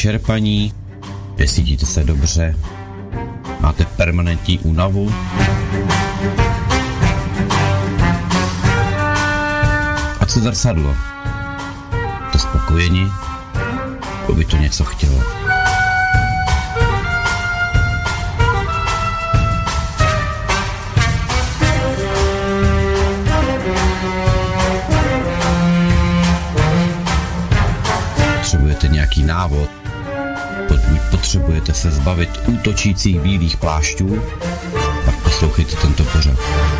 vyčerpaní, necítíte se dobře, máte permanentní únavu. A co zrcadlo? To spokojení, to by to něco chtělo. Potřebujete nějaký návod, pokud potřebujete se zbavit útočících bílých plášťů, pak poslouchejte tento pořad.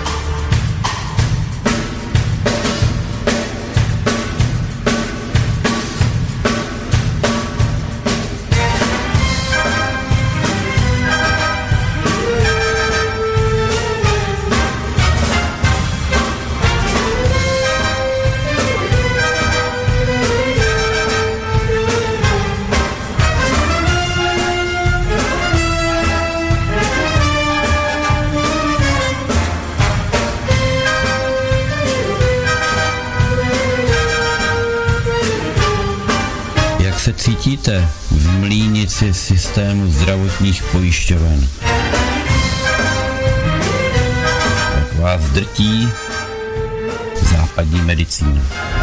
Se cítíte v mlýnici systému zdravotních pojišťoven? Jak vás drtí západní medicína?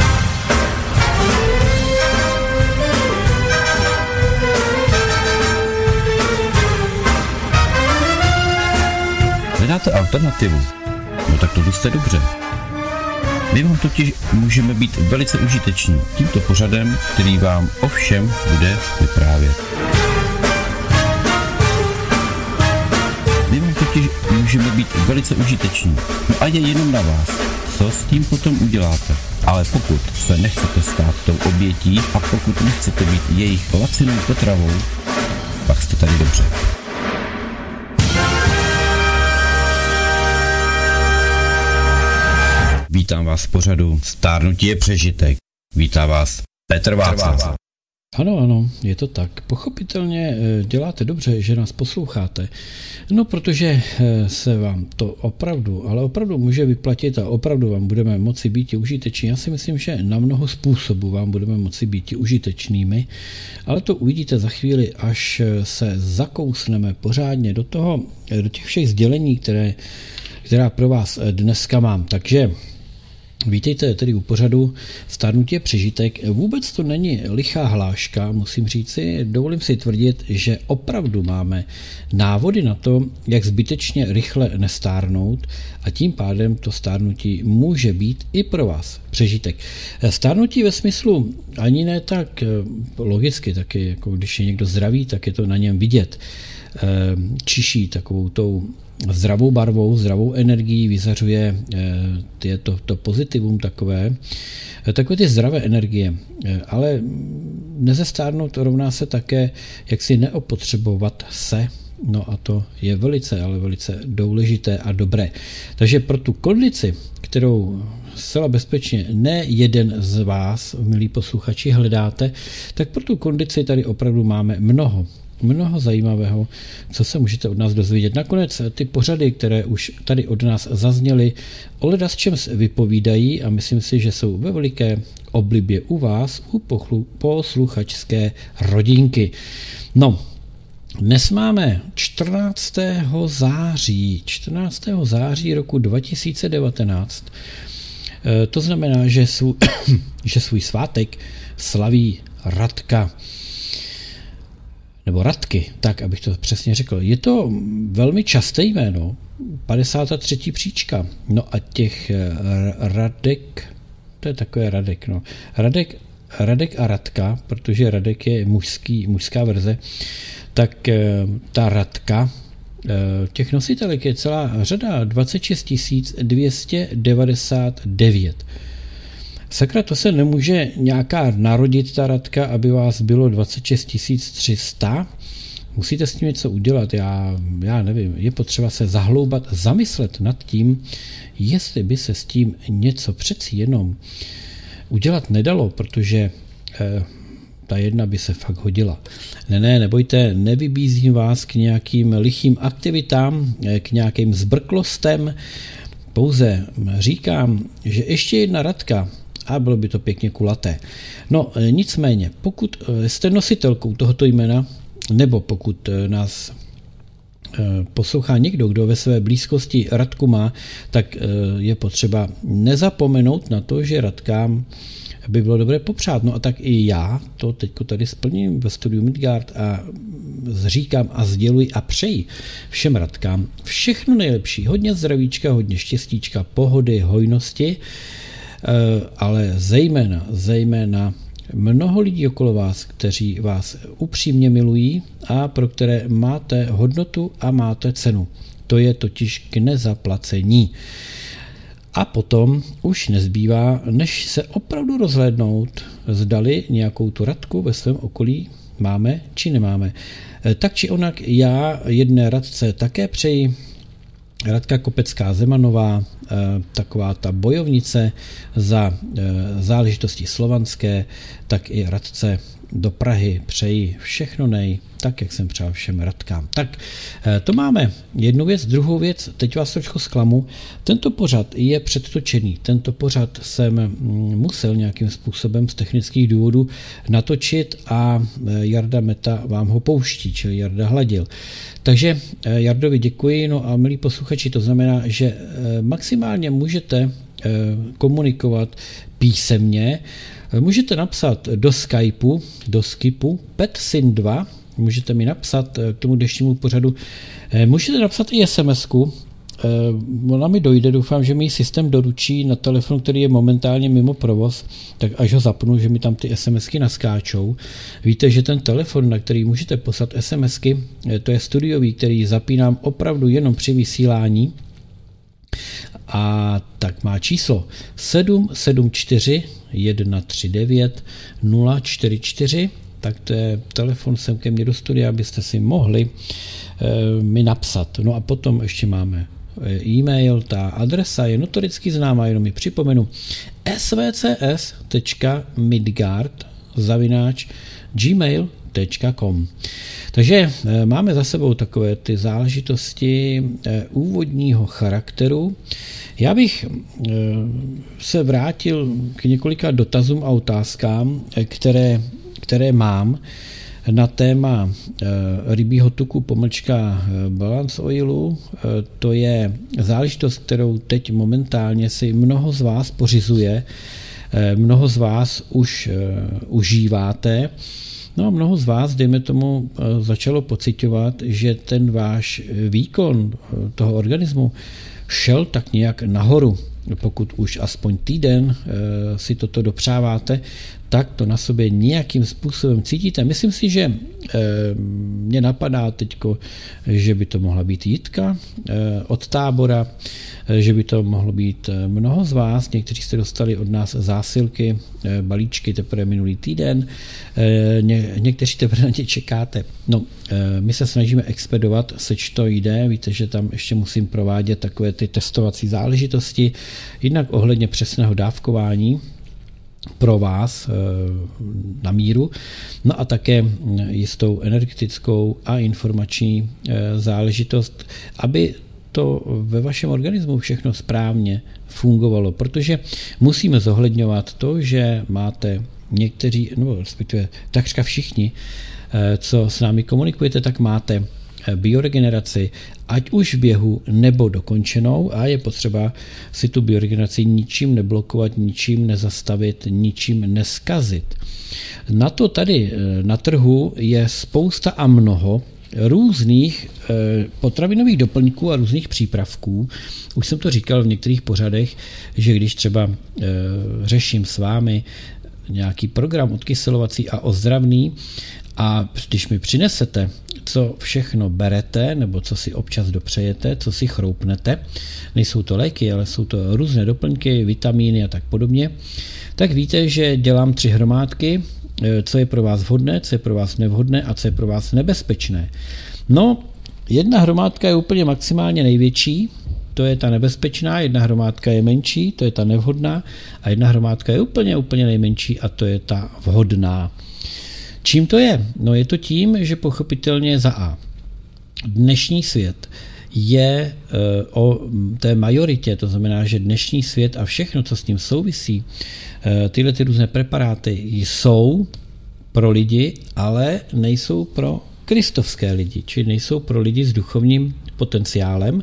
Hledáte alternativu? No tak to jste dobře. My vám totiž můžeme být velice užiteční tímto pořadem, který vám o všem bude vyprávět. My vám totiž můžeme být velice užiteční. No a je jenom na vás, co s tím potom uděláte. Ale pokud se nechcete stát tou obětí a pokud nechcete být jejich lacinou potravou, pak jste tady dobře. Vítám vás v pořadu Stárnutí je přežitek. Vítá vás Petr Václav. Ano, je to tak. Pochopitelně děláte dobře, že nás posloucháte. No, protože se vám to opravdu může vyplatit a opravdu vám budeme moci být užiteční. Já si myslím, že na mnoho způsobů vám budeme moci být užitečnými, ale to uvidíte za chvíli, až se zakousneme pořádně do těch všech sdělení, která pro vás dneska mám. Takže vítejte tedy u pořadu Stárnutí je přežitek. Vůbec to není lichá hláška, musím říci, dovolím si tvrdit, že opravdu máme návody na to, jak zbytečně rychle nestárnout a tím pádem to stárnutí může být i pro vás přežitek. Stárnutí ve smyslu ani ne tak logicky, taky jako když je někdo zdravý, tak je to na něm vidět. Čiší takovou tou zdravou barvou, zdravou energií, vyzařuje to pozitivum takové ty zdravé energie. Ale nezestárnout rovná se také, jak si neopotřebovat se, no a to je velice, ale velice důležité a dobré. Takže pro tu kondici, kterou zcela bezpečně ne jeden z vás, milí posluchači, hledáte, tak pro tu kondici tady opravdu máme mnoho zajímavého, co se můžete od nás dozvědět. Nakonec ty pořady, které už tady od nás zazněly, o ledasčem vypovídají a myslím si, že jsou ve veliké oblibě u vás, u posluchačské rodinky. No, dnes máme 14. září roku 2019. To znamená, že svůj svátek slaví Radka. Nebo Radky, tak, abych to přesně řekl. Je to velmi časté jméno, 53. příčka. No a těch Radek, to je takové Radek, no. Radek a Radka, protože Radek je mužská verze, tak ta Radka, těch nositelek je celá řada, 26 299. Sakra, to se nemůže nějaká narodit ta Radka, aby vás bylo 26 300. Musíte s tím něco udělat, já nevím, je potřeba se zahloubat, zamyslet nad tím, jestli by se s tím něco přeci jenom udělat nedalo, protože ta jedna by se fakt hodila. Ne, nebojte, nevybízím vás k nějakým lichým aktivitám, k nějakým zbrklostem, pouze říkám, že ještě jedna Radka a bylo by to pěkně kulaté. No nicméně, pokud jste nositelkou tohoto jména, nebo pokud nás poslouchá někdo, kdo ve své blízkosti Radku má, tak je potřeba nezapomenout na to, že Radkám by bylo dobré popřát. No a tak i já to teďko tady splním ve studiu Midgard a říkám a sděluji a přeji všem Radkám všechno nejlepší, hodně zdravíčka, hodně štěstíčka, pohody, hojnosti, ale zejména mnoho lidí okolo vás, kteří vás upřímně milují a pro které máte hodnotu a máte cenu. To je totiž k nezaplacení. A potom už nezbývá, než se opravdu rozhlédnout, zdali nějakou tu Radku ve svém okolí máme či nemáme. Tak či onak já jedné Radce také přeji. Radka Kopecká-Zemanová, taková ta bojovnice za záležitosti slovanské, tak i Radce do Prahy přeji všechno nej, tak jak jsem přál všem Radkám. Tak to máme jednu věc, druhou věc, teď vás trošku zklamu. Tento pořad je předtočený, tento pořad jsem musel nějakým způsobem z technických důvodů natočit a Jarda Meta vám ho pouští, čili Jarda Hladil. Takže Jardovi děkuji, no a milí posluchači, to znamená, že maximálně můžete komunikovat písemně, můžete napsat do Skypeu, PetSyn2, můžete mi napsat k tomu dnešnímu pořadu, můžete napsat i SMS-ku, ona mi dojde, doufám, že mi systém doručí na telefon, který je momentálně mimo provoz, tak až ho zapnu, že mi tam ty SMSky naskáčou. Víte, že ten telefon, na který můžete poslat SMSky, to je studiový, který zapínám opravdu jenom při vysílání, a tak má číslo 774 139 044, tak to je telefon sem ke mně do studia, abyste si mohli mi napsat. No a potom ještě máme e-mail, ta adresa je notoricky známá, jenom ji připomenu, svcs.midgard@gmail.com. Takže máme za sebou takové ty záležitosti úvodního charakteru. Já bych se vrátil k několika dotazům a otázkám, které mám na téma rybího tuku balance oilu. To je záležitost, kterou teď momentálně si mnoho z vás pořizuje, mnoho z vás už užíváte. No a mnoho z vás, dejme tomu, začalo pociťovat, že ten váš výkon toho organismu šel tak nějak nahoru. Pokud už aspoň týden si toto dopřáváte, tak to na sobě nějakým způsobem cítíte. Myslím si, že mě napadá teďko, že by to mohla být Jitka od Tábora, že by to mohlo být mnoho z vás, někteří jste dostali od nás zásilky, balíčky teprve minulý týden, někteří teprve na ně čekáte. No, my se snažíme expedovat, seč to jde, víte, že tam ještě musím provádět takové ty testovací záležitosti, jednak ohledně přesného dávkování pro vás na míru, no a také jistou energetickou a informační záležitost, aby to ve vašem organismu všechno správně fungovalo, protože musíme zohledňovat to, že máte někteří, no respektive takřka všichni, co s námi komunikujete, tak máte bioregeneraci, ať už v běhu nebo dokončenou, a je potřeba si tu bioregeneraci ničím neblokovat, ničím nezastavit, ničím neskazit. Na to tady na trhu je spousta a mnoho různých potravinových doplňků a různých přípravků. Už jsem to říkal v některých pořadech, že když třeba řeším s vámi nějaký program odkyselovací a ozdravný, a když mi přinesete, co všechno berete, nebo co si občas dopřejete, co si chroupnete, nejsou to léky, ale jsou to různé doplňky, vitamíny a tak podobně, tak víte, že dělám 3 hromádky, co je pro vás vhodné, co je pro vás nevhodné a co je pro vás nebezpečné. No, jedna hromádka je úplně maximálně největší, to je ta nebezpečná, jedna hromádka je menší, to je ta nevhodná, a jedna hromádka je úplně nejmenší a to je ta vhodná. Čím to je? No je to tím, že pochopitelně za A. Dnešní svět je o té majoritě, to znamená, že dnešní svět a všechno, co s tím souvisí, tyhle ty různé preparáty jsou pro lidi, ale nejsou pro kristovské lidi, či nejsou pro lidi s duchovním potenciálem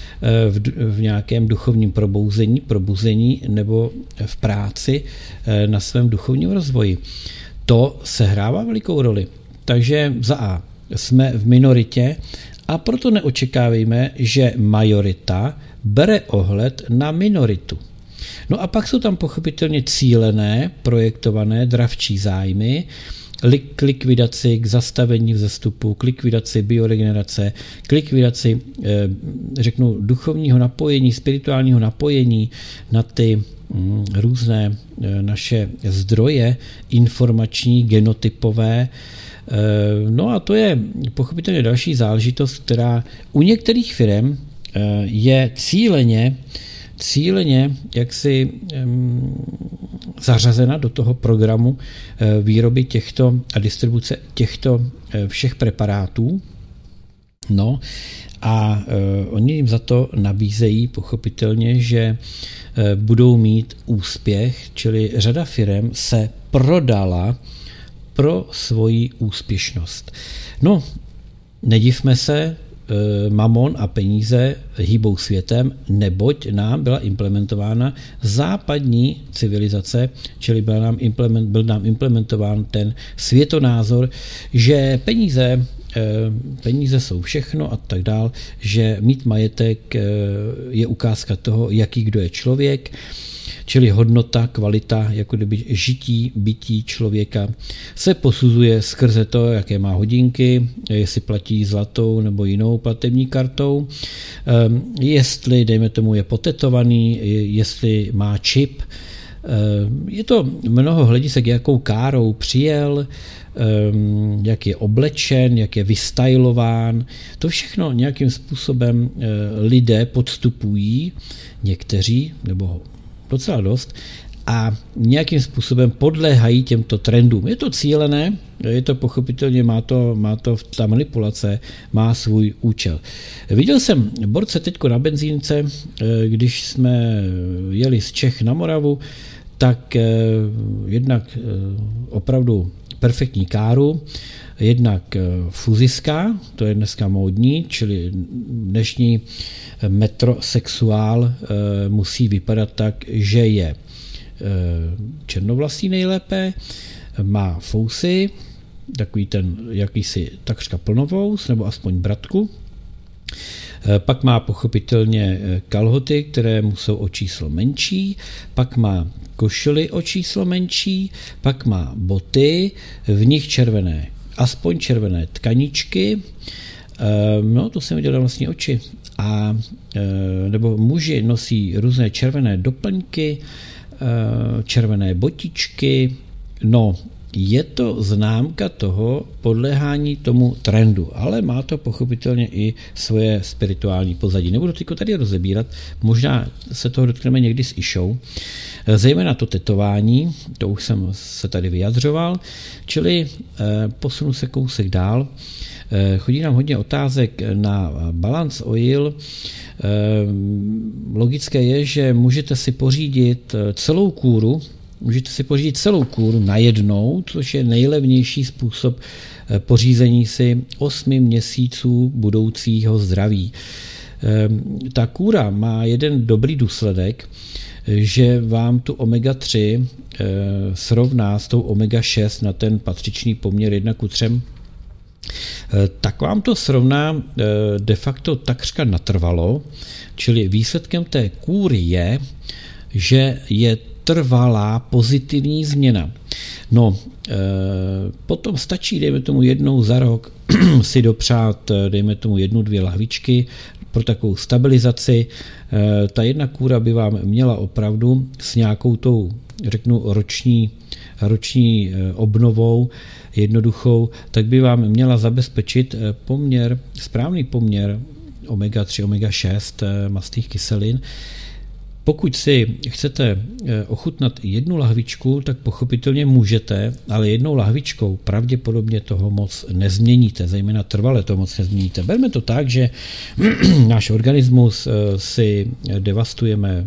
v nějakém duchovním probuzení nebo v práci na svém duchovním rozvoji. To sehrává velikou roli. Takže za A jsme v minoritě a proto neočekávejme, že majorita bere ohled na minoritu. No a pak jsou tam pochopitelně cílené, projektované dravčí zájmy, k likvidaci, k zastavení vzestupu, k likvidaci bioregenerace, k likvidaci, řeknu, duchovního napojení, spirituálního napojení na ty různé naše zdroje informační, genotypové. No a to je pochopitelně další záležitost, která u některých firem je cíleně jaksi zařazena do toho programu výroby těchto a distribuce těchto všech preparátů. No a oni jim za to nabízejí pochopitelně, že budou mít úspěch, čili řada firem se prodala pro svoji úspěšnost. No, nedivme se, mamon a peníze hýbou světem, neboť nám byla implementována západní civilizace, čili byl nám implementován ten světonázor, že peníze jsou všechno a tak dál, že mít majetek je ukázka toho, jaký kdo je člověk, čili hodnota, kvalita, jako kdyby žití, bytí člověka se posuzuje skrze to, jaké má hodinky, jestli platí zlatou nebo jinou platební kartou, jestli, dejme tomu, je potetovaný, jestli má čip. Je to mnoho hledisek, jakou károu přijel, jak je oblečen, jak je vystylován. To všechno nějakým způsobem lidé podstupují, někteří, nebo docela dost, a nějakým způsobem podléhají těmto trendům. Je to cílené, je to pochopitelně, ta manipulace má svůj účel. Viděl jsem borce teďko na benzínce, když jsme jeli z Čech na Moravu, tak jednak opravdu perfektní káru, jednak fuziska, to je dneska módní, čili dnešní metrosexuál musí vypadat tak, že je černovlasý nejlépe, má fousy, takový ten jakýsi takřka plnovous, nebo aspoň bratku. Pak má pochopitelně kalhoty, které mu jsou o číslo menší, pak má košily o číslo menší, pak má boty, v nich aspoň červené tkaničky, no to jsem viděl na vlastní oči. A nebo muži nosí různé červené doplňky, červené botičky, no je to známka toho podléhání tomu trendu, ale má to pochopitelně i svoje spirituální pozadí. Nebudu teďko tady rozebírat, možná se toho dotkneme někdy s Išou, zejména to tetování, to už jsem se tady vyjadřoval, čili posunu se kousek dál. Chodí nám hodně otázek na Balance Oil. Logické je, že můžete si pořídit celou kůru najednou, což je nejlevnější způsob pořízení si 8 měsíců budoucího zdraví. Ta kůra má jeden dobrý důsledek, že vám tu omega-3 srovná s tou omega-6 na ten patřičný poměr 1:3, tak vám to srovná de facto takřka natrvalo, čili výsledkem té kůry je, že je trvalá pozitivní změna. No, potom stačí, dejme tomu jednou za rok, si dopřát, dejme tomu 1-2 lahvičky pro takovou stabilizaci. Ta jedna kůra by vám měla opravdu s nějakou tou, řeknu, roční obnovou jednoduchou, tak by vám měla zabezpečit správný poměr omega-3, omega-6 mastných kyselin. Pokud si chcete ochutnat jednu lahvičku, tak pochopitelně můžete, ale jednou lahvičkou pravděpodobně toho moc nezměníte, zejména trvale to moc nezměníte. Berme to tak, že náš organismus si devastujeme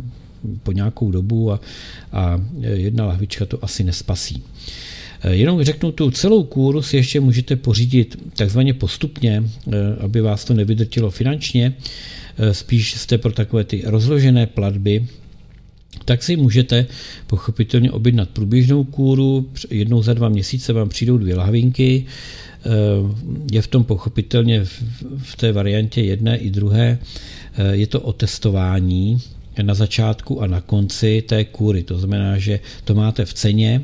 po nějakou dobu a jedna lahvička to asi nespasí. Jenom řeknu, tu celou kůru si ještě můžete pořídit takzvaně postupně, aby vás to nevydrtilo finančně, spíš jste pro takové ty rozložené platby, tak si můžete pochopitelně objednat průběžnou kůru, jednou za 2 měsíce vám přijdou 2 lahvinky, je v tom pochopitelně v té variantě jedné i druhé, je to o testování na začátku a na konci té kůry, to znamená, že to máte v ceně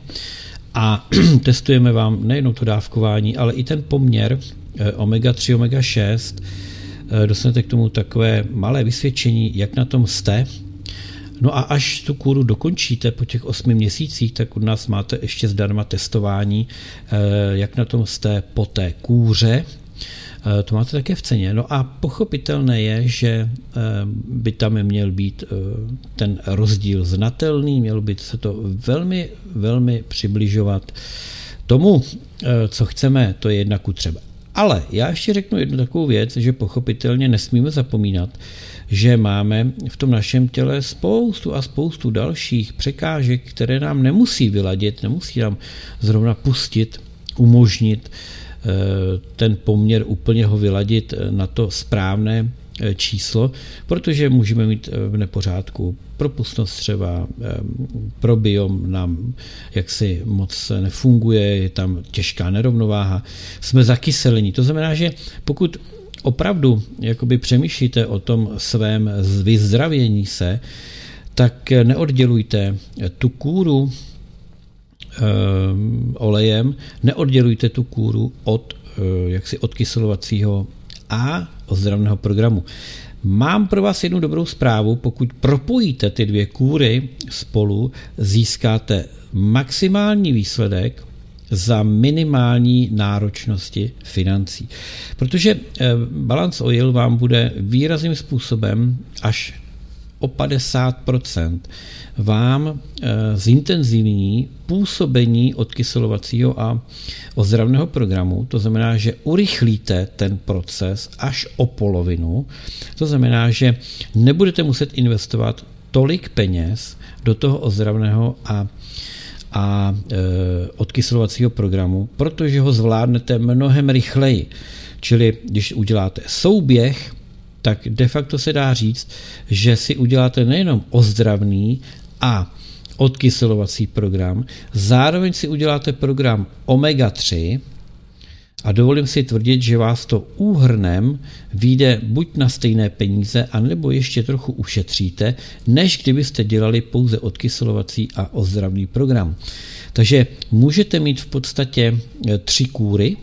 a testujeme vám nejenom to dávkování, ale i ten poměr omega-3, omega-6, dostanete k tomu takové malé vysvědčení, jak na tom jste. No a až tu kůru dokončíte po těch 8 měsících, tak od nás máte ještě zdarma testování, jak na tom jste po té kůře. To máte také v ceně. No a pochopitelné je, že by tam měl být ten rozdíl znatelný, mělo by se to velmi, velmi přibližovat tomu, co chceme, to je 1:3. Ale já ještě řeknu jednu takovou věc, že pochopitelně nesmíme zapomínat, že máme v tom našem těle spoustu dalších překážek, které nám nemusí vyladit, nemusí nám zrovna pustit, umožnit ten poměr úplně ho vyladit na to správné číslo, protože můžeme mít v nepořádku propustnost třeba, probiom nám jaksi moc nefunguje, je tam těžká nerovnováha, jsme zakyselení. To znamená, že pokud opravdu jakoby přemýšlíte o tom svém vyzdravění se, tak neoddělujte tu kůru olejem, neoddělujte tu kůru od jaksi odkyselovacího a ozdravného programu. Mám pro vás jednu dobrou zprávu, pokud propojíte ty 2 kůry spolu, získáte maximální výsledek za minimální náročnosti financí. Protože Balance Oil vám bude výrazným způsobem až o 50% vám zintenzivní působení odkyselovacího a ozdravného programu. To znamená, že urychlíte ten proces až o polovinu. To znamená, že nebudete muset investovat tolik peněz do toho ozdravného a odkyselovacího programu, protože ho zvládnete mnohem rychleji. Čili když uděláte souběh, tak de facto se dá říct, že si uděláte nejenom ozdravný a odkyselovací program, zároveň si uděláte program omega-3 a dovolím si tvrdit, že vás to úhrnem vyjde buď na stejné peníze, anebo ještě trochu ušetříte, než kdybyste dělali pouze odkyselovací a ozdravný program. Takže můžete mít v podstatě 3 kůry,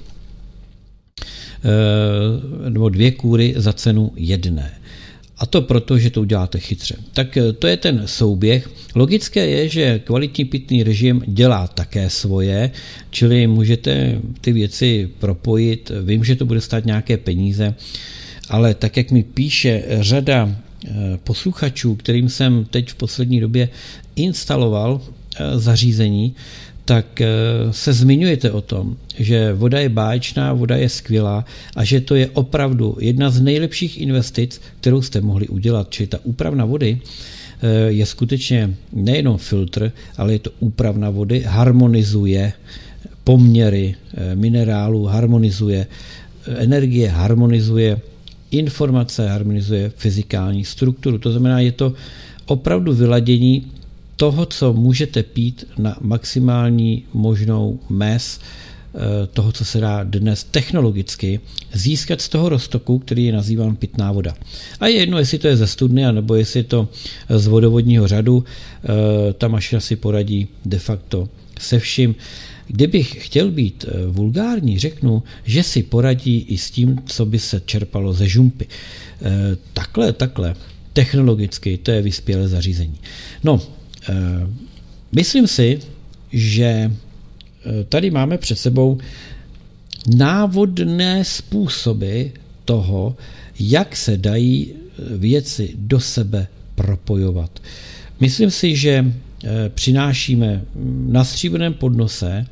nebo 2 kůry za cenu 1. A to proto, že to uděláte chytře. Tak to je ten souběh. Logické je, že kvalitní pitný režim dělá také svoje, čili můžete ty věci propojit. Vím, že to bude stát nějaké peníze, ale tak, jak mi píše řada posluchačů, kterým jsem teď v poslední době instaloval zařízení, tak se zmiňujete o tom, že voda je báječná, voda je skvělá a že to je opravdu jedna z nejlepších investic, kterou jste mohli udělat. Čili ta úpravna vody je skutečně nejenom filtr, ale je to úpravna vody, harmonizuje poměry minerálů, harmonizuje energie, harmonizuje informace, harmonizuje fyzikální strukturu. To znamená, je to opravdu vyladění toho, co můžete pít na maximální možnou mez toho, co se dá dnes technologicky získat z toho roztoku, který je nazýván pitná voda. A je jedno, jestli to je ze studny, nebo jestli je to z vodovodního řadu, ta mašina si poradí de facto se vším. Kdybych chtěl být vulgární, řeknu, že si poradí i s tím, co by se čerpalo ze žumpy. Takhle, technologicky, to je vyspělé zařízení. No, myslím si, že tady máme před sebou návodné způsoby toho, jak se dají věci do sebe propojovat. Myslím si, že přinášíme na stříbrném podnose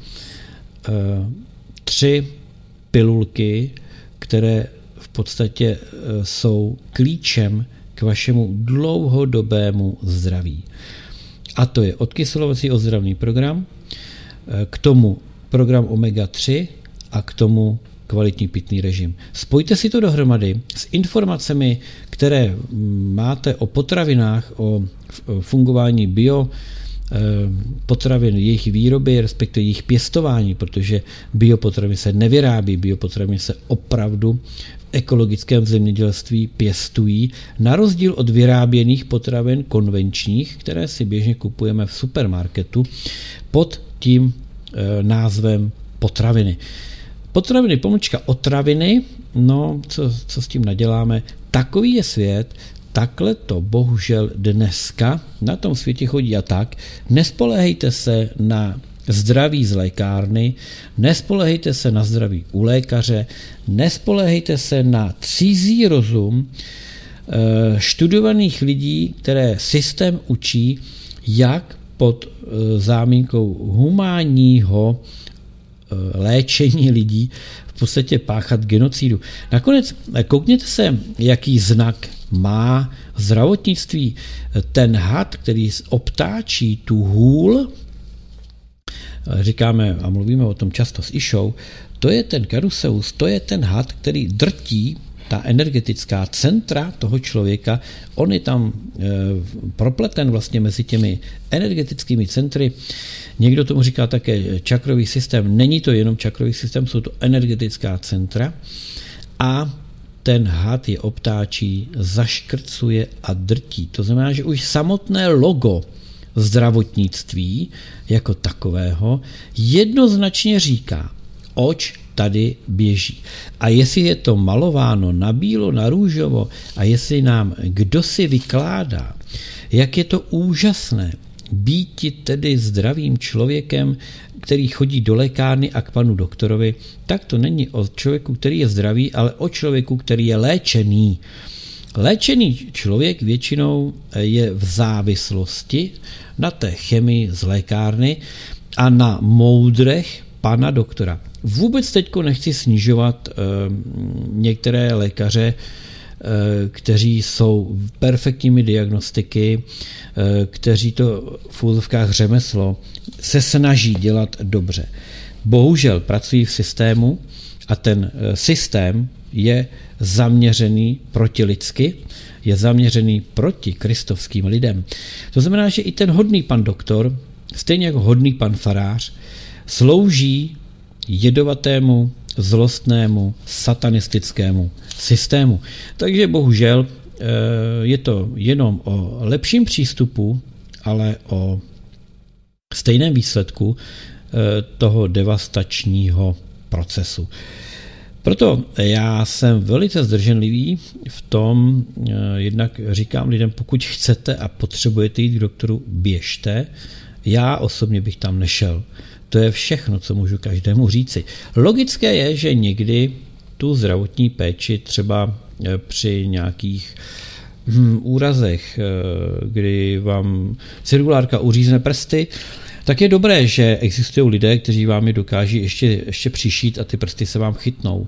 3 pilulky, které v podstatě jsou klíčem k vašemu dlouhodobému zdraví. A to je odkyselovací ozdravný program, k tomu program omega-3 a k tomu kvalitní pitný režim. Spojte si to dohromady s informacemi, které máte o potravinách, o fungování bio potravin, jejich výroby, respektive jejich pěstování, protože biopotraviny se nevyrábí, biopotraviny se opravdu v ekologickém zemědělství pěstují, na rozdíl od vyráběných potravin konvenčních, které si běžně kupujeme v supermarketu pod tím názvem potraviny. Potraviny pomlčka otraviny, no co s tím naděláme, takový je svět, takhle to bohužel dneska na tom světě chodí a tak. Nespoléhejte se na zdraví z lékárny, nespoléhejte se na zdraví u lékaře, nespoléhejte se na cizí rozum studovaných lidí, které systém učí, jak pod záminkou humánního léčení lidí v podstatě páchat genocidu. Nakonec koukněte se, jaký znak má zdravotnictví. Ten had, který obtáčí tu hůl, říkáme a mluvíme o tom často s Išou, to je ten Caduceus, to je ten had, který drtí ta energetická centra toho člověka, on je tam propleten vlastně mezi těmi energetickými centry. Někdo tomu říká také čakrový systém. Není to jenom čakrový systém, jsou to energetická centra a ten had je obtáčí, zaškrcuje a drtí. To znamená, že už samotné logo zdravotnictví jako takového jednoznačně říká, oč tady běží. A jestli je to malováno na bílo, na růžovo a jestli nám kdo si vykládá, jak je to úžasné býti tedy zdravým člověkem, který chodí do lékárny a k panu doktorovi, tak to není o člověku, který je zdravý, ale o člověku, který je léčený. Léčený člověk většinou je v závislosti na té chemii z lékárny a na moudrech pana doktora. Vůbec teďko nechci snižovat některé lékaře, kteří jsou perfektními diagnostiky, kteří to v úzovkách řemeslo se snaží dělat dobře. Bohužel pracují v systému a ten systém je zaměřený proti lidsky, je zaměřený proti kristovským lidem. To znamená, že i ten hodný pan doktor, stejně jako hodný pan farář, slouží jedovatému, zlostnému, satanistickému systému. Takže bohužel je to jenom o lepším přístupu, ale o stejném výsledku toho devastačního procesu. Proto já jsem velice zdrženlivý v tom, jednak říkám lidem, pokud chcete a potřebujete jít k doktoru, běžte. Já osobně bych tam nešel. To je všechno, co můžu každému říci. Logické je, že někdy tu zdravotní péči třeba při nějakých úrazech, kdy vám cirkulárka uřízne prsty, tak je dobré, že existují lidé, kteří vám je dokáží ještě přišít a ty prsty se vám chytnou.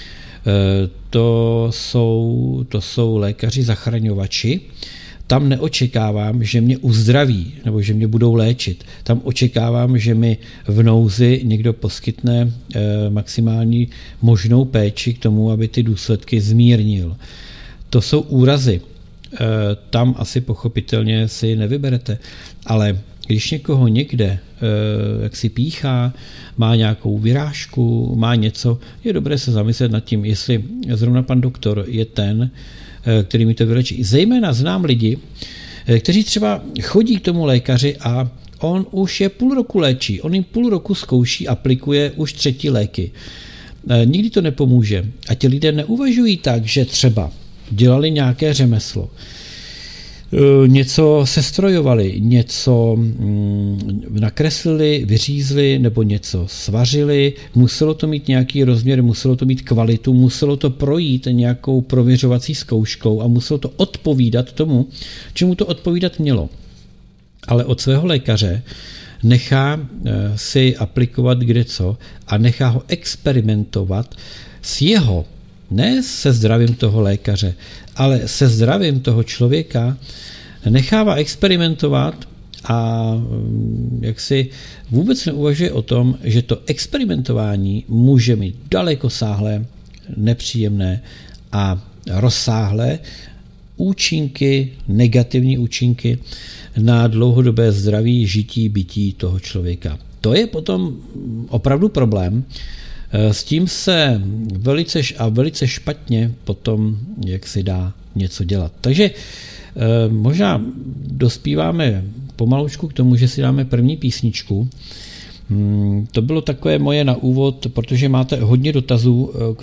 To jsou lékaři zachraňovači. Tam neočekávám, že mě uzdraví nebo že mě budou léčit. Tam očekávám, že mi v nouzi někdo poskytne maximální možnou péči k tomu, aby ty důsledky zmírnil. To jsou úrazy. Tam asi pochopitelně si nevyberete. Ale když někoho někde jak si píchá, má nějakou vyrážku, má něco, je dobré se zamyslet nad tím, jestli zrovna pan doktor je ten, který mi to vylečí. Zejména znám lidi, kteří třeba chodí k tomu lékaři a on už je půl roku léčí. On jim půl roku zkouší, aplikuje už 3. léky. Nikdy to nepomůže. A ti lidé neuvažují tak, že třeba dělali nějaké řemeslo. něco sestrojovali, něco nakreslili, vyřízli nebo něco svařili, muselo to mít nějaký rozměr, muselo to mít kvalitu, muselo to projít nějakou prověřovací zkouškou a muselo to odpovídat tomu, čemu to odpovídat mělo. Ale od svého lékaře nechá si aplikovat kdeco a nechá ho experimentovat s jeho, ne se zdravím toho lékaře, ale se zdravím toho člověka, nechává experimentovat a jak si vůbec neuvažuje o tom, že to experimentování může mít dalekosáhlé, nepříjemné a rozsáhlé účinky, negativní účinky na dlouhodobé zdraví, žití, bytí toho člověka. To je potom opravdu problém. S tím se velice špatně potom, jak si dá něco dělat. Takže možná dospíváme pomalučku k tomu, že si dáme první písničku. To bylo takové moje na úvod, protože máte hodně dotazů k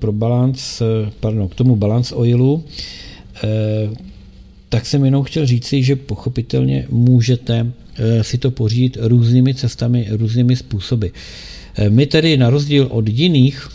tomu Balance Oilu. Tak jsem jenom chtěl říci, že pochopitelně můžete si to pořídit různými cestami, různými způsoby. My tedy na rozdíl od jiných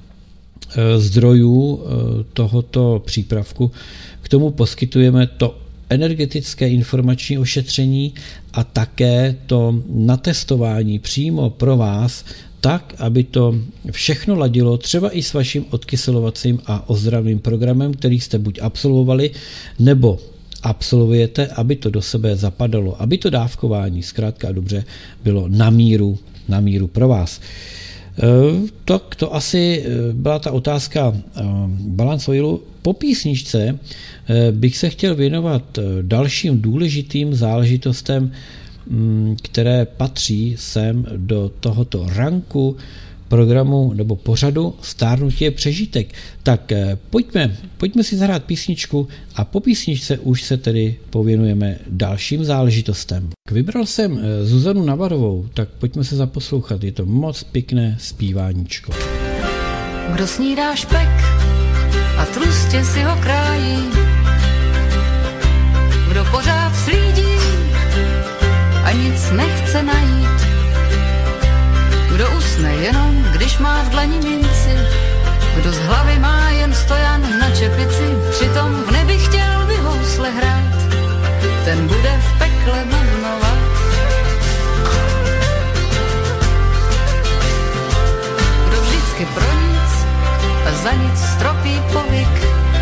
zdrojů tohoto přípravku k tomu poskytujeme to energetické informační ošetření a také to natestování přímo pro vás tak, aby to všechno ladilo třeba i s vaším odkyselovacím a ozdravným programem, který jste buď absolvovali, nebo absolvujete, aby to do sebe zapadalo, aby to dávkování zkrátka a dobře bylo na míru pro vás. Tak to asi byla ta otázka Balance Oilu. Po písničce bych se chtěl věnovat dalším důležitým záležitostem, které patří sem do tohoto ranku programu nebo pořadu Stárnutí je přežitek. Tak pojďme si zahrát písničku a po písničce už se tedy pověnujeme dalším záležitostem. Vybral jsem Zuzanu Navarovou, tak pojďme se zaposlouchat, je to moc pěkné zpíváníčko. Kdo snídá špek a tlustě si ho krájí, kdo pořád slídí a nic nechce najít, kdo usne jenom, když má v dlani minci, kdo z hlavy má jen stojan na čepici, přitom v nebi chtěl by housle hrát, ten bude v pekle bubnovat. Kdo vždycky pro nic a za nic stropí povyk,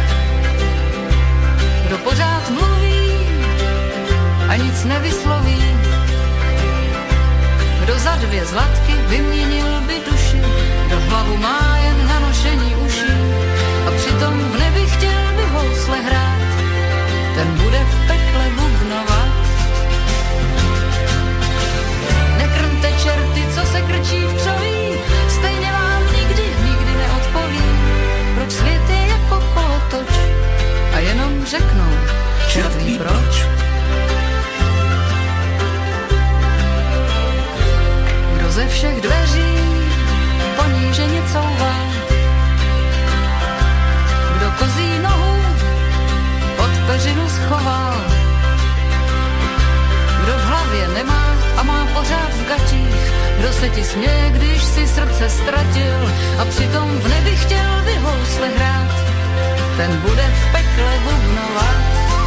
kdo pořád mluví a nic nevysloví, kdo za 2 zlatky vyměnil by duši, kdo hlavu má jen na nošení uší a přitom v nebi chtěl by housle hrát, ten bude v pekle bubnovat. Nekrmte čerty, co se krčí v křoví, stejně vám nikdy neodpoví, proč svět je jako kolotoč a jenom řeknou, čert ví proč. Ze všech dveří poníženě couvá, kdo kozí nohu pod peřinu schoval, kdo v hlavě nemá a má pořád v gatích, kdo se ti směje, když si srdce ztratil a přitom v nebi chtěl by housle hrát, ten bude v pekle bubnovat.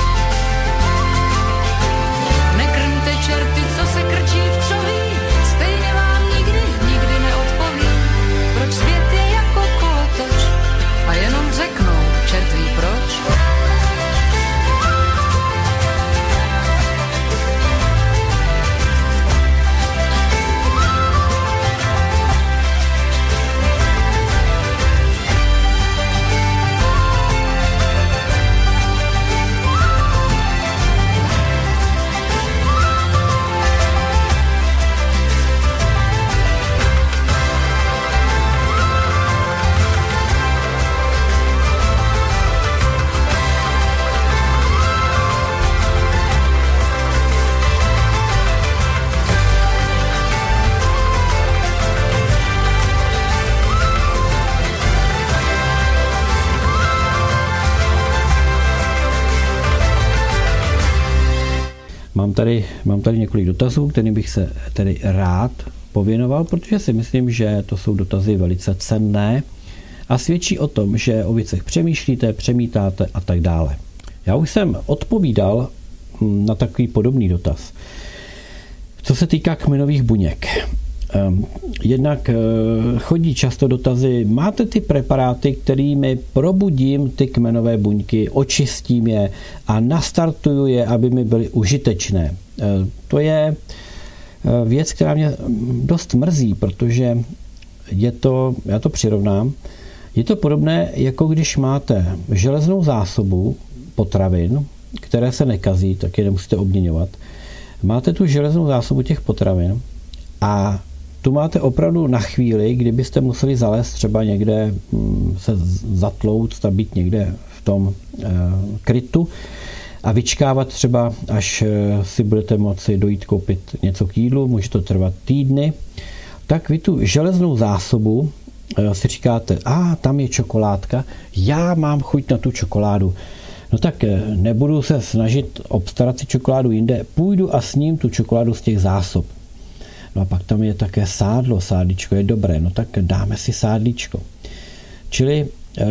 Nekrmte čerty, co se krčí v křoví, stejně vám nikdy neodpoví, proč svět je jako kolotoč a jenom řeknou, čert ví proč. Mám tady několik dotazů, kterým bych se tedy rád pověnoval, protože si myslím, že to jsou dotazy velice cenné a svědčí o tom, že o věcech přemýšlíte, přemítáte a tak dále. Já už jsem odpovídal na takový podobný dotaz. Co se týká kmenových buněk. Jednak chodí často dotazy, máte ty preparáty, kterými probudím ty kmenové buňky, očistím je a nastartuju je, aby mi byly užitečné. To je věc, která mě dost mrzí, protože já to přirovnám, je to podobné, jako když máte železnou zásobu potravin, které se nekazí, tak je nemusíte obměňovat. Máte tu železnou zásobu těch potravin a tu máte opravdu na chvíli, kdybyste museli zalézt třeba někde, se zatlouct a být někde v tom krytu a vyčkávat třeba, až si budete moci dojít koupit něco k jídlu, může to trvat týdny, tak vy tu železnou zásobu si říkáte, tam je čokoládka, já mám chuť na tu čokoládu. No tak nebudu se snažit obstarat si čokoládu jinde, půjdu a sním tu čokoládu z těch zásob. No a pak tam je také sádličko je dobré, no tak dáme si sádličko. Čili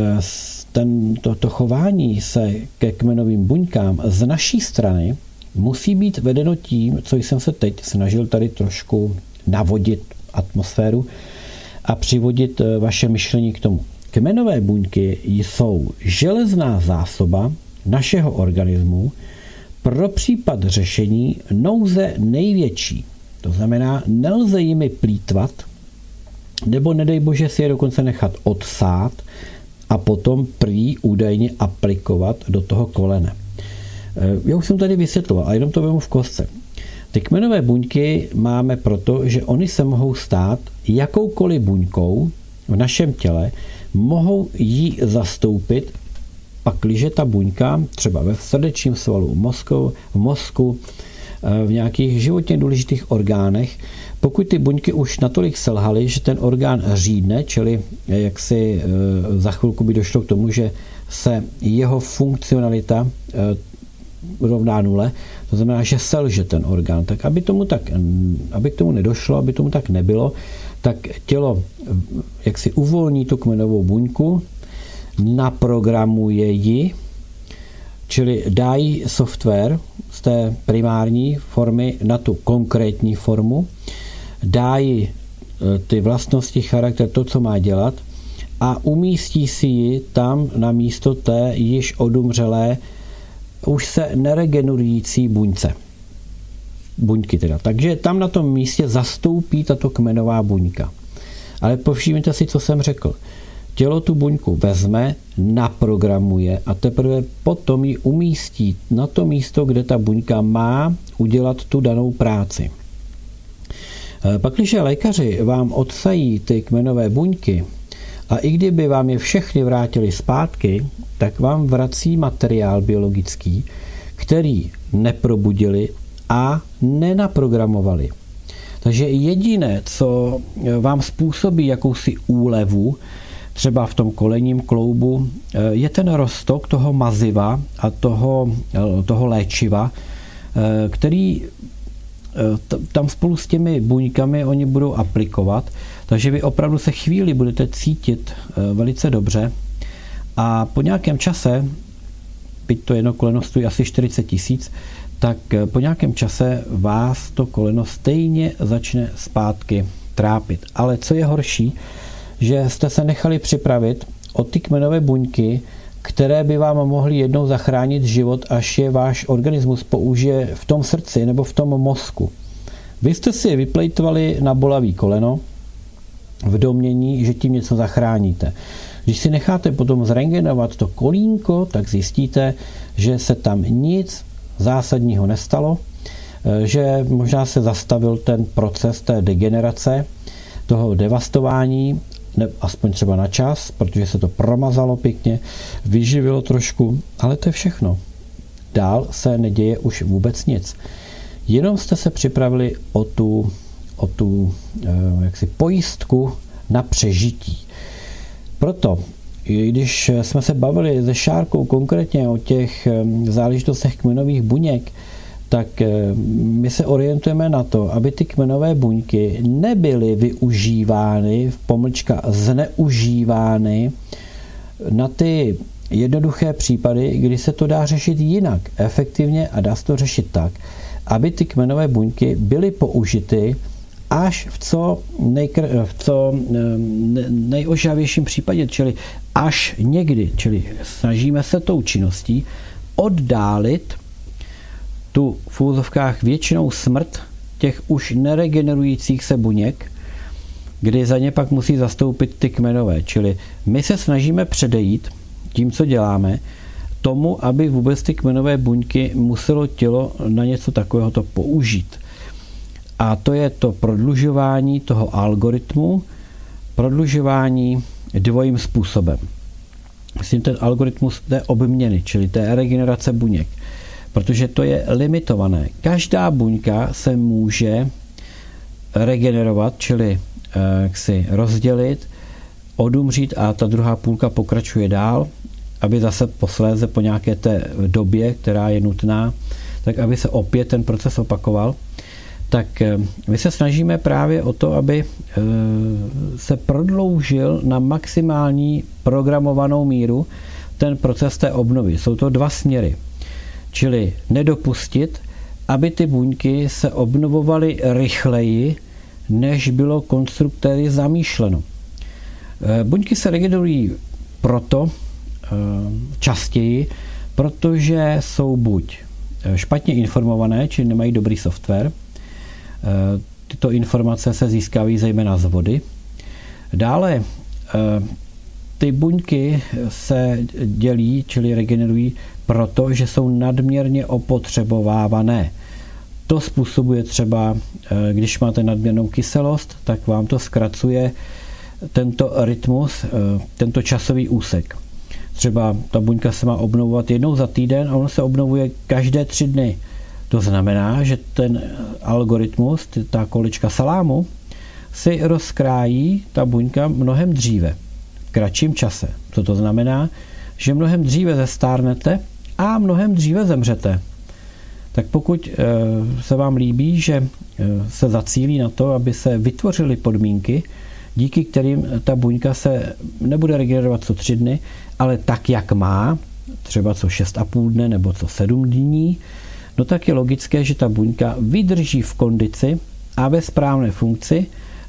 to chování se ke kmenovým buňkám z naší strany musí být vedeno tím, co jsem se teď snažil tady trošku navodit atmosféru a přivodit vaše myšlení k tomu. Kmenové buňky jsou železná zásoba našeho organismu pro případ řešení nouze největší. To znamená, nelze jimi plýtvat, nebo nedej bože si je dokonce nechat odsát a potom prý údajně aplikovat do toho kolene. Já už jsem tady vysvětloval, a jenom to vemu v kostce. Ty kmenové buňky máme proto, že oni se mohou stát jakoukoliv buňkou v našem těle, mohou ji zastoupit, pakliže ta buňka třeba ve srdečním svalu, v mozku, v nějakých životně důležitých orgánech, pokud ty buňky už natolik selhaly, že ten orgán řídne, čili jak si za chvilku by došlo k tomu, že se jeho funkcionalita rovná nule, to znamená, že selže ten orgán, tak aby k tomu nedošlo, aby tomu tak nebylo, tak tělo jak si uvolní tu kmenovou buňku, naprogramuje ji, čili dá jí software z té primární formy na tu konkrétní formu, dá jí ty vlastnosti, charakter, to, co má dělat a umístí si ji tam na místo té již odumřelé, už se neregenerující buňky teda. Takže tam na tom místě zastoupí tato kmenová buňka. Ale povšimněte si, co jsem řekl. Tělo tu buňku vezme, naprogramuje a teprve potom ji umístí na to místo, kde ta buňka má udělat tu danou práci. Pakliže lékaři vám odsají ty kmenové buňky a i kdyby vám je všechny vrátili zpátky, tak vám vrací materiál biologický, který neprobudili a nenaprogramovali. Takže jediné, co vám způsobí jakousi úlevu, třeba v tom kolenním kloubu, je ten roztok toho maziva a toho léčiva, který tam spolu s těmi buňkami oni budou aplikovat, takže vy opravdu se chvíli budete cítit velice dobře a po nějakém čase, byť to jedno koleno stojí asi 40 000, tak po nějakém čase vás to koleno stejně začne zpátky trápit. Ale co je horší, že jste se nechali připravit o ty kmenové buňky, které by vám mohly jednou zachránit život, až je váš organismus použije v tom srdci nebo v tom mozku. Vy jste si vyplejtvali na bolavý koleno v domnění, že tím něco zachráníte. Když si necháte potom zrengenovat to kolínko, tak zjistíte, že se tam nic zásadního nestalo, že možná se zastavil ten proces té degenerace, toho devastování, aspoň třeba na čas, protože se to promazalo pěkně, vyživilo trošku, ale to je všechno. Dál se neděje už vůbec nic. Jenom jste se připravili o tu jaksi pojistku na přežití. Proto, když jsme se bavili se Šárkou konkrétně o těch záležitostech kmenových buněk, tak my se orientujeme na to, aby ty kmenové buňky nebyly využívány, zneužívány na ty jednoduché případy, kdy se to dá řešit jinak, efektivně a dá se to řešit tak, aby ty kmenové buňky byly použity až v co nejožavějším případě, čili až někdy, čili snažíme se tou činností oddálit tu v úzovkách většinou smrt těch už neregenerujících se buněk, kdy za ně pak musí zastoupit ty kmenové. Čili my se snažíme předejít tím, co děláme, tomu, aby vůbec ty kmenové buňky muselo tělo na něco takového to použít. A to je to prodlužování toho algoritmu, prodlužování dvojím způsobem. Myslím, ten algoritmus té obměny, čili té regenerace buněk, protože to je limitované. Každá buňka se může regenerovat, čili si rozdělit, odumřít a ta druhá půlka pokračuje dál, aby zase posléze po nějaké té době, která je nutná, tak aby se opět ten proces opakoval. Tak my se snažíme právě o to, aby se prodloužil na maximální programovanou míru ten proces té obnovy. Jsou to dva směry. Čili nedopustit, aby ty buňky se obnovovaly rychleji, než bylo konstruktéry zamýšleno. Buňky se regenerují proto častěji, protože jsou buď špatně informované, čili nemají dobrý software. Tyto informace se získávají zejména z vody. Dále ty buňky se dělí, čili regenerují proto, že jsou nadměrně opotřebovávané. To způsobuje třeba, když máte nadměrnou kyselost, tak vám to zkracuje tento rytmus, tento časový úsek. Třeba ta buňka se má obnovovat jednou za týden a ono se obnovuje každé 3 dny. To znamená, že ten algoritmus, ta kolečka salámu, si rozkrájí ta buňka mnohem dříve, v kratším čase. Co to znamená? Že mnohem dříve zestárnete a mnohem dříve zemřete. Tak pokud se vám líbí, že se zacílí na to, aby se vytvořily podmínky, díky kterým ta buňka se nebude regenerovat co 3 dny, ale tak, jak má, třeba co 6,5 dne nebo co 7 dní, no tak je logické, že ta buňka vydrží v kondici a ve správné funkci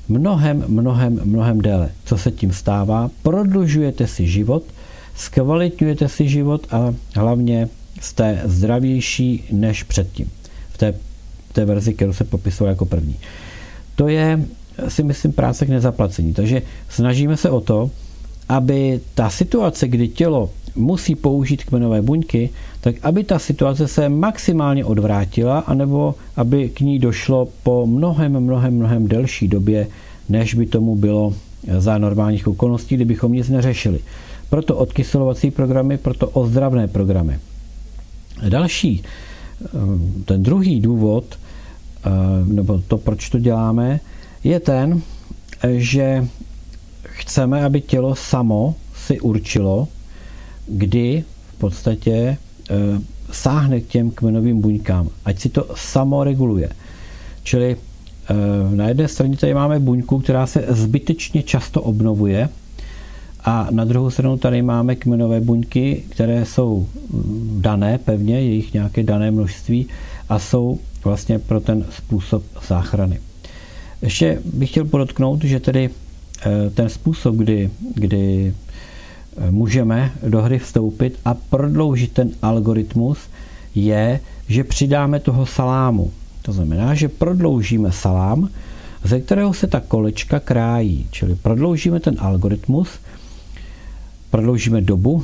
mnohem déle. Co se tím stává? Prodlužujete si život, zkvalitňujete si život a hlavně jste zdravější než předtím. V té verzi, kterou se popisoval jako první. To je, si myslím, práce k nezaplacení. Takže snažíme se o to, aby ta situace, kdy tělo musí použít kmenové buňky, tak aby ta situace se maximálně odvrátila, anebo aby k ní došlo po mnohem delší době, než by tomu bylo za normálních okolností, kdybychom nic neřešili. Proto odkyselovací programy, proto ozdravné programy. Další, ten druhý důvod, nebo to, proč to děláme, je ten, že chceme, aby tělo samo si určilo, kdy v podstatě sáhne k těm kmenovým buňkám, ať si to samo reguluje. Čili na jedné straně tady máme buňku, která se zbytečně často obnovuje, a na druhou stranu tady máme kmenové buňky, které jsou dané pevně, jejich nějaké dané množství a jsou vlastně pro ten způsob záchrany. Ještě bych chtěl podotknout, že tedy ten způsob, kdy můžeme do hry vstoupit a prodloužit ten algoritmus, je, že přidáme toho salámu. To znamená, že prodloužíme salám, ze kterého se ta kolečka krájí. Čili prodloužíme ten algoritmus, prodloužíme dobu,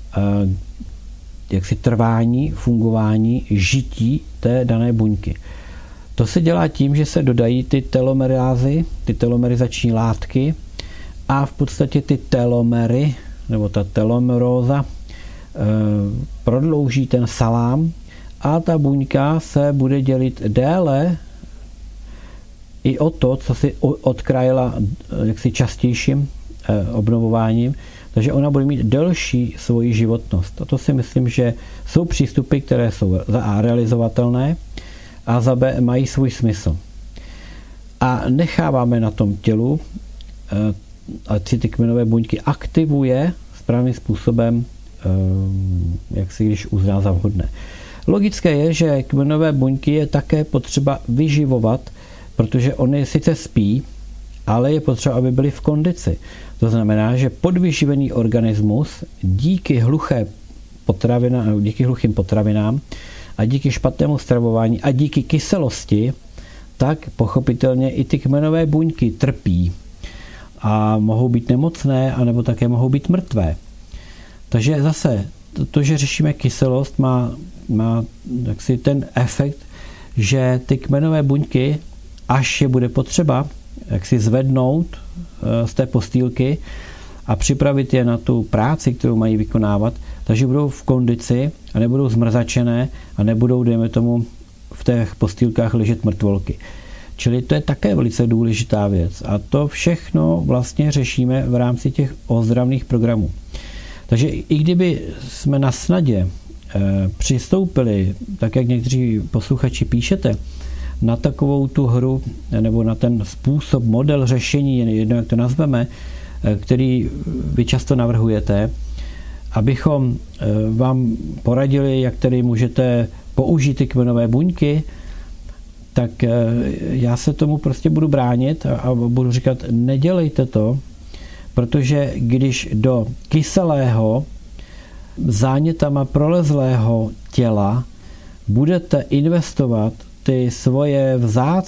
jaksi trvání, fungování, žití té dané buňky. To se dělá tím, že se dodají ty telomerázy, ty telomerizační látky a v podstatě ty telomery, nebo ta telomeróza prodlouží ten salám a ta buňka se bude dělit déle i o to, co si odkrájela jaksi častějším obnovováním, takže ona bude mít delší svoji životnost. A to si myslím, že jsou přístupy, které jsou za A realizovatelné a za B mají svůj smysl. A necháváme na tom tělu, ať si ty kmenové buňky aktivuje správným způsobem, jak si když uzná za vhodné. Logické je, že kmenové buňky je také potřeba vyživovat, protože oni sice spí, ale je potřeba, aby byly v kondici. To znamená, že podvyživený organismus díky hluchým potravinám a díky špatnému stravování a díky kyselosti, tak pochopitelně i ty kmenové buňky trpí a mohou být nemocné, anebo také mohou být mrtvé. Takže zase to, že řešíme kyselost, má jaksi ten efekt, že ty kmenové buňky, až je bude potřeba, jak si zvednout z té postýlky a připravit je na tu práci, kterou mají vykonávat, takže budou v kondici a nebudou zmrzačené a nebudou, dejme tomu, v těch postýlkách ležet mrtvolky. Čili to je také velice důležitá věc a to všechno vlastně řešíme v rámci těch ozdravných programů. Takže i kdyby jsme na snadě přistoupili, tak jak někteří posluchači píšete, na takovou tu hru nebo na ten způsob, model řešení, jedno jak to nazveme, který vy často navrhujete, abychom vám poradili, jak tedy můžete použít ty kmenové buňky, tak já se tomu prostě budu bránit a budu říkat, nedělejte to, protože když do kyselého, zánětama prolezlého těla budete investovat ty svoje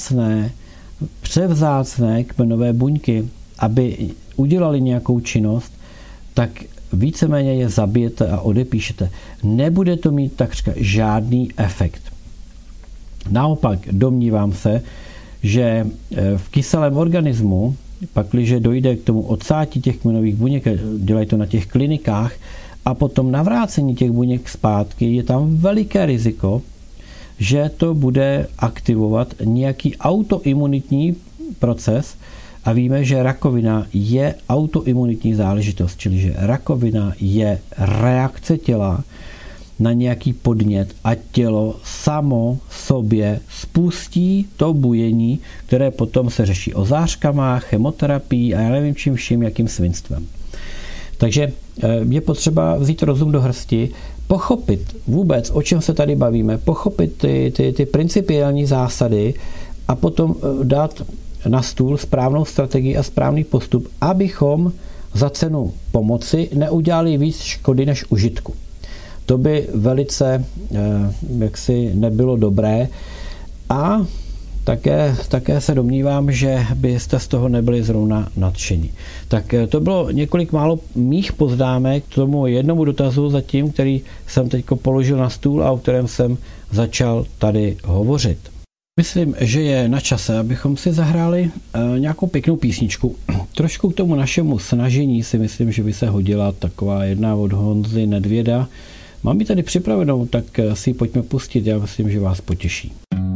převzácné kmenové buňky, aby udělali nějakou činnost, tak víceméně je zabijete a odepíšete. Nebude to mít takřka žádný efekt. Naopak domnívám se, že v kyselém organismu, pakliže dojde k tomu odsátí těch kmenových buněk, dělají to na těch klinikách, a potom navrácení těch buněk zpátky, je tam veliké riziko, že to bude aktivovat nějaký autoimunitní proces a víme, že rakovina je autoimunitní záležitost, čili že rakovina je reakce těla na nějaký podnět a tělo samo sobě spustí to bujení, které potom se řeší ozářkama, chemoterapií a já nevím čím vším, jakým svinstvem. Takže je potřeba vzít rozum do hrsti, pochopit vůbec, o čem se tady bavíme, pochopit ty principiální zásady a potom dát na stůl správnou strategii a správný postup, abychom za cenu pomoci neudělali víc škody než užitku. To by velice jaksi nebylo dobré a také se domnívám, že byste z toho nebyli zrovna nadšení. Tak to bylo několik málo mých poznámek k tomu jednomu dotazu zatím, který jsem teď položil na stůl a o kterém jsem začal tady hovořit. Myslím, že je na čase, abychom si zahráli nějakou pěknou písničku. Trošku k tomu našemu snažení si myslím, že by se hodila taková jedna od Honzy Nedvěda. Mám ji tady připravenou, tak si ji pojďme pustit, já myslím, že vás potěší.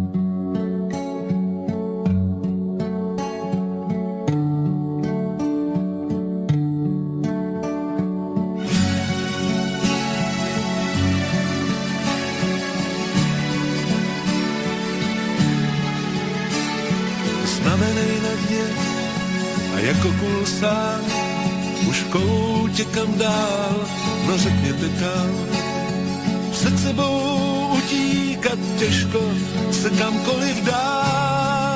Znamenej na dně a jako kulsár už v koutě kam dál, no řekněte kam. Před sebou utíkat těžko se kamkoliv dá.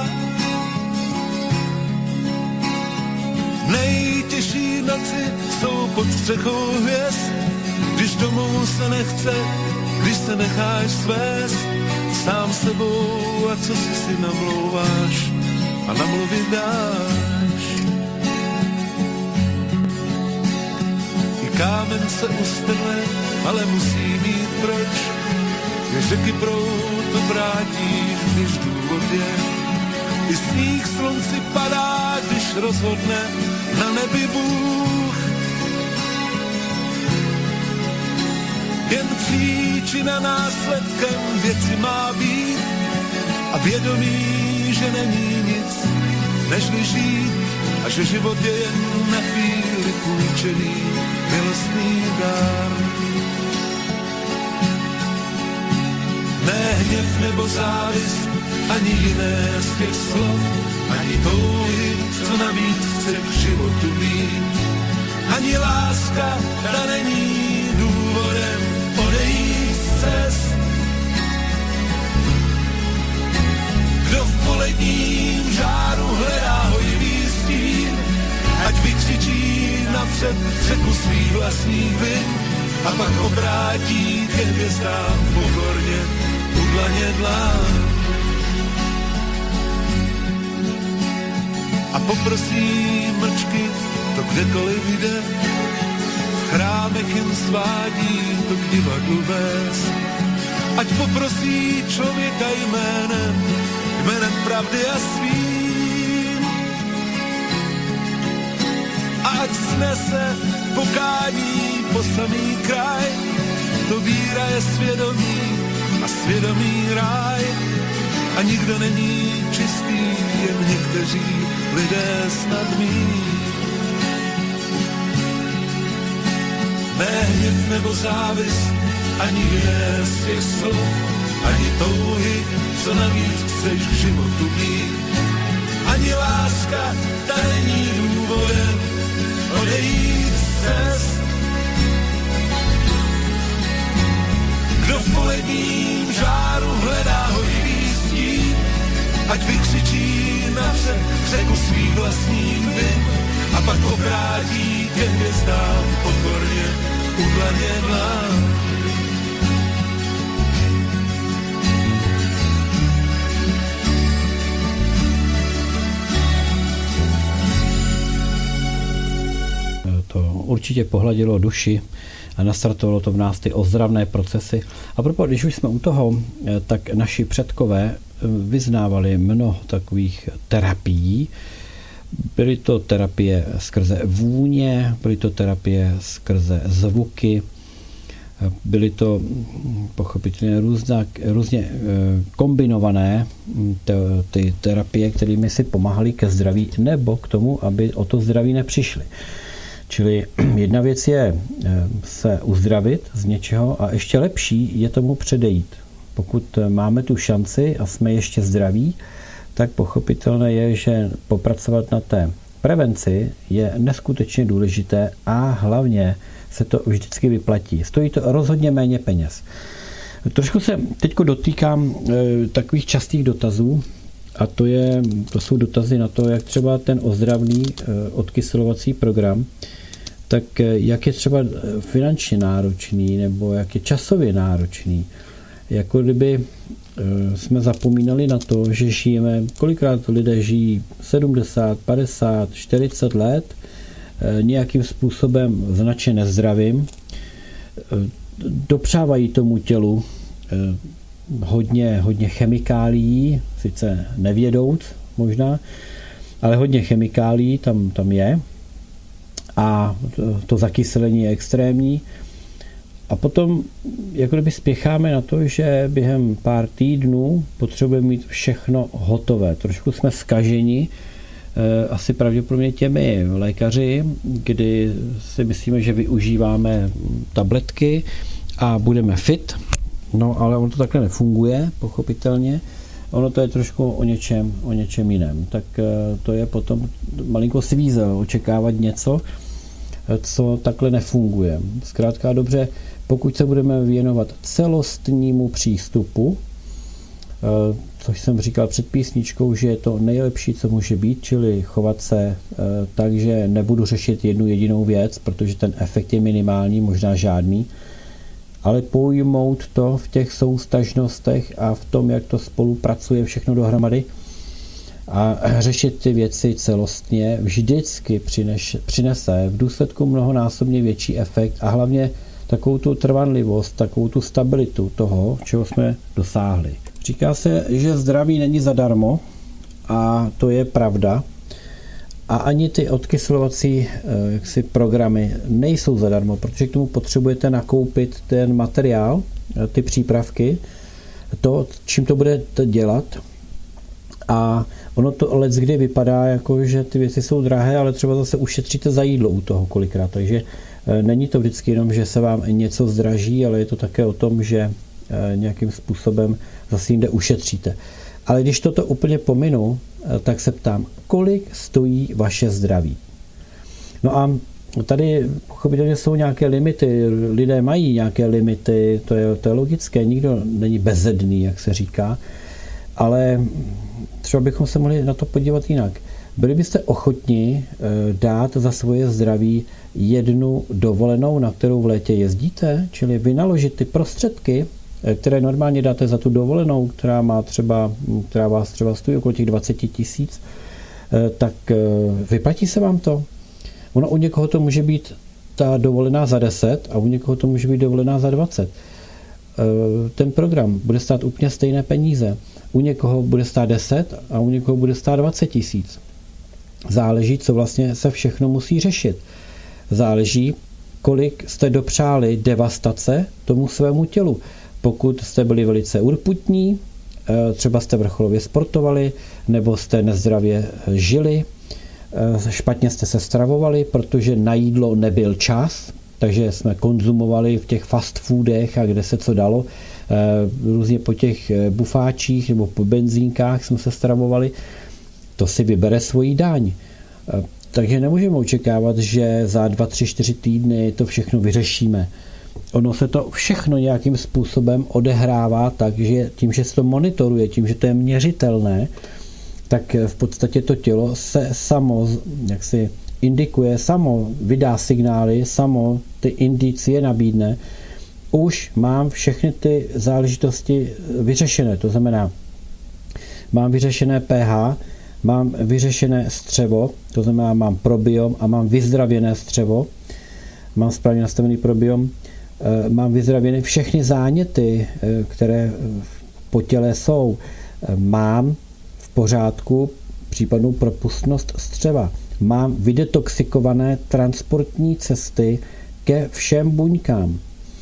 Nejtěžší noci jsou pod střechou hvězd, když domů se nechce, když se necháš svést sám sebou a co si namlouváš a namluvit dáš. I kámen se ustrne, ale musí mít proč. Je řeky proud, to vrátíš, když důvod je. I sníh slunci padá, když rozhodne na nebi Bůh. Jen příčina následkem věci má být a vědomí, že není nic, nežli žít a že život je jen na chvíli půjčený milostný dár. Ne hněv nebo závist, ani jiné z těch slov, ani touhy, co navíc chce k životu mít. Ani láska, ta není důvodem odejít z cest. Kdo v poledním žáru hledá hojivý stín, ať vykřičí napřed řeku svých vlastních vin a pak obrátí ke hvězdám pokorně u dlaně dlán. A poprosí mlčky, to kdekoliv jde, v chrámech jen svádí to k divadlu vést. Ať poprosí člověka jménem pravdy a svým. A ať snese pokání po samý kraj, to víra je svědomí a svědomí ráj. A nikdo není čistý, jen někteří lidé snad míní. Ne hněv nebo závist, ani jiné z těch slov, ani touhy, co navíc chceš k životu mít. Ani láska, ta není důvodem odejít z cest. Kdo v poledním žáru hledá hojivý stín, ať vykřičí napřed řeku svých vlastních vin a pak obrátí ke hvězdám pokorně u dlaně dlán. To určitě pohladilo duši a nastartovalo to v nás ty ozdravné procesy. A proto, když už jsme u toho, tak naši předkové vyznávali mnoho takových terapií. Byly to terapie skrze vůně, byly to terapie skrze zvuky, byly to pochopitelně různě kombinované ty terapie, kterými si pomáhali ke zdraví nebo k tomu, aby o to zdraví nepřišli. Čili jedna věc je se uzdravit z něčeho a ještě lepší je tomu předejít. Pokud máme tu šanci a jsme ještě zdraví, tak pochopitelné je, že popracovat na té prevenci je neskutečně důležité a hlavně se to vždycky vyplatí. Stojí to rozhodně méně peněz. Trošku se teď dotýkám takových častých dotazů a to jsou dotazy na to, jak třeba ten ozdravný odkyselovací program, tak jak je třeba finančně náročný nebo jak je časově náročný. Jako kdyby jsme zapomínali na to, že žijeme, kolikrát lidé žijí 70, 50, 40 let, nějakým způsobem značně nezdravým, dopřávají tomu tělu hodně chemikálií, sice nevědouc možná, ale hodně chemikálií tam je a to zakyselení je extrémní. A potom jako kdyby spěcháme na to, že během pár týdnů potřebujeme mít všechno hotové. Trošku jsme zkaženi asi pravděpodobně těmi lékaři, kdy si myslíme, že využíváme tabletky a budeme fit. No, ale ono to takhle nefunguje, pochopitelně. Ono to je trošku o něčem jiném. Tak to je potom malinko svízel očekávat něco, co takhle nefunguje. Zkrátka dobře, pokud se budeme věnovat celostnímu přístupu, což jsem říkal před písničkou, že je to nejlepší, co může být, čili chovat se tak, že nebudu řešit jednu jedinou věc, protože ten efekt je minimální, možná žádný, ale pojmout to v těch souvztažnostech a v tom, jak to spolupracuje všechno dohromady a řešit ty věci celostně vždycky přinese v důsledku mnohonásobně větší efekt a hlavně takovou tu trvanlivost, takovou tu stabilitu toho, čeho jsme dosáhli. Říká se, že zdraví není zadarmo a to je pravda. A ani ty odkyselovací programy nejsou zadarmo, protože k tomu potřebujete nakoupit ten materiál, ty přípravky, to, čím to budete dělat. A ono to leckdy vypadá jako, že ty věci jsou drahé, ale třeba zase ušetříte za jídlo u toho kolikrát, takže není to vždycky jenom, že se vám něco zdraží, ale je to také o tom, že nějakým způsobem zase jinde ušetříte. Ale když toto úplně pominu, tak se ptám, kolik stojí vaše zdraví? No a tady pochopitelně jsou nějaké limity, lidé mají nějaké limity, to je logické, nikdo není bezedný, jak se říká, ale třeba bychom se mohli na to podívat jinak. Byli byste ochotni dát za svoje zdraví jednu dovolenou, na kterou v létě jezdíte, čili vynaložit ty prostředky, které normálně dáte za tu dovolenou, která vás třeba stojí okolo těch 20 000, tak vyplatí se vám to? Ono u někoho to může být ta dovolená za 10 a u někoho to může být dovolená za 20. Ten program bude stát úplně stejné peníze. U někoho bude stát 10 a u někoho bude stát 20 000. Záleží, co vlastně se všechno musí řešit. Záleží, kolik jste dopřáli devastace tomu svému tělu. Pokud jste byli velice urputní, třeba jste vrcholově sportovali, nebo jste nezdravě žili, špatně jste se stravovali, protože na jídlo nebyl čas, takže jsme konzumovali v těch fast foodech a kde se co dalo, různě po těch bufáčích nebo po benzínkách jsme se stravovali, to si vybere svoji daň. Takže nemůžeme očekávat, že za 2, 3, 4 týdny to všechno vyřešíme. Ono se to všechno nějakým způsobem odehrává tak, že tím, že se to monitoruje, tím, že to je měřitelné, tak v podstatě to tělo se samo, jak si indikuje, samo vydá signály, samo ty indicie nabídne. Už mám všechny ty záležitosti vyřešené, to znamená, mám vyřešené pH, mám vyřešené střevo, to znamená, mám probiom a mám vyzdravěné střevo, mám správně nastavený probiom, mám vyzdravěné všechny záněty, které po těle jsou, mám v pořádku případnou propustnost střeva, mám vydetoxikované transportní cesty ke všem buňkám,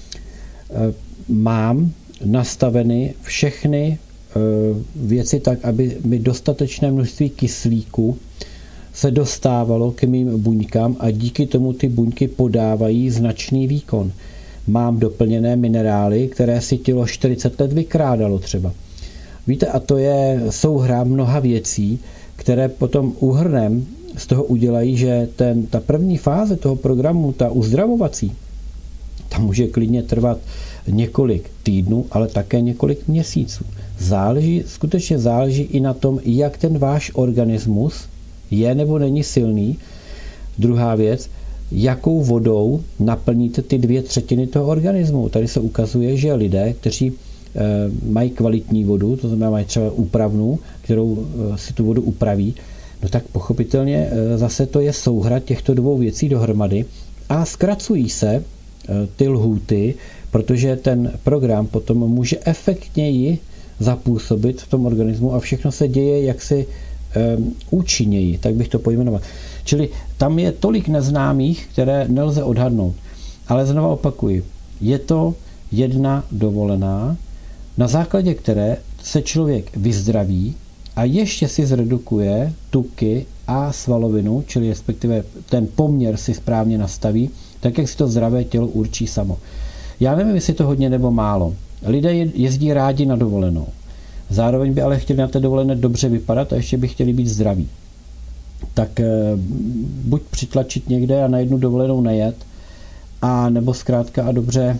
mám nastaveny všechny věci tak, aby mi dostatečné množství kyslíku se dostávalo k mým buňkám a díky tomu ty buňky podávají značný výkon. Mám doplněné minerály, které si tělo 40 let vykrádalo třeba. Víte, a to je souhra mnoha věcí, které potom úhrnem z toho udělají, že ta první fáze toho programu, ta uzdravovací, ta může klidně trvat několik týdnů, ale také několik měsíců. Skutečně záleží i na tom, jak ten váš organismus je nebo není silný. Druhá věc, jakou vodou naplníte ty 2/3 toho organismu. Tady se ukazuje, že lidé, kteří mají kvalitní vodu, to znamená mají třeba úpravnu, kterou si tu vodu upraví, no tak pochopitelně zase to je souhra těchto dvou věcí dohromady a zkracují se ty lhůty, protože ten program potom může efektněji zapůsobit v tom organismu a všechno se děje jaksi účinněji, tak bych to pojmenoval. Čili tam je tolik neznámých, které nelze odhadnout. Ale znovu opakuji, je to jedna dovolená, na základě které se člověk vyzdraví a ještě si zredukuje tuky a svalovinu, čili respektive ten poměr si správně nastaví, tak jak si to zdravé tělo určí samo. Já nevím, jestli to hodně nebo málo. Lidé jezdí rádi na dovolenou. Zároveň by ale chtěli na té dovolené dobře vypadat a ještě by chtěli být zdraví. Tak buď přitlačit někde a na jednu dovolenou nejet, a nebo zkrátka a dobře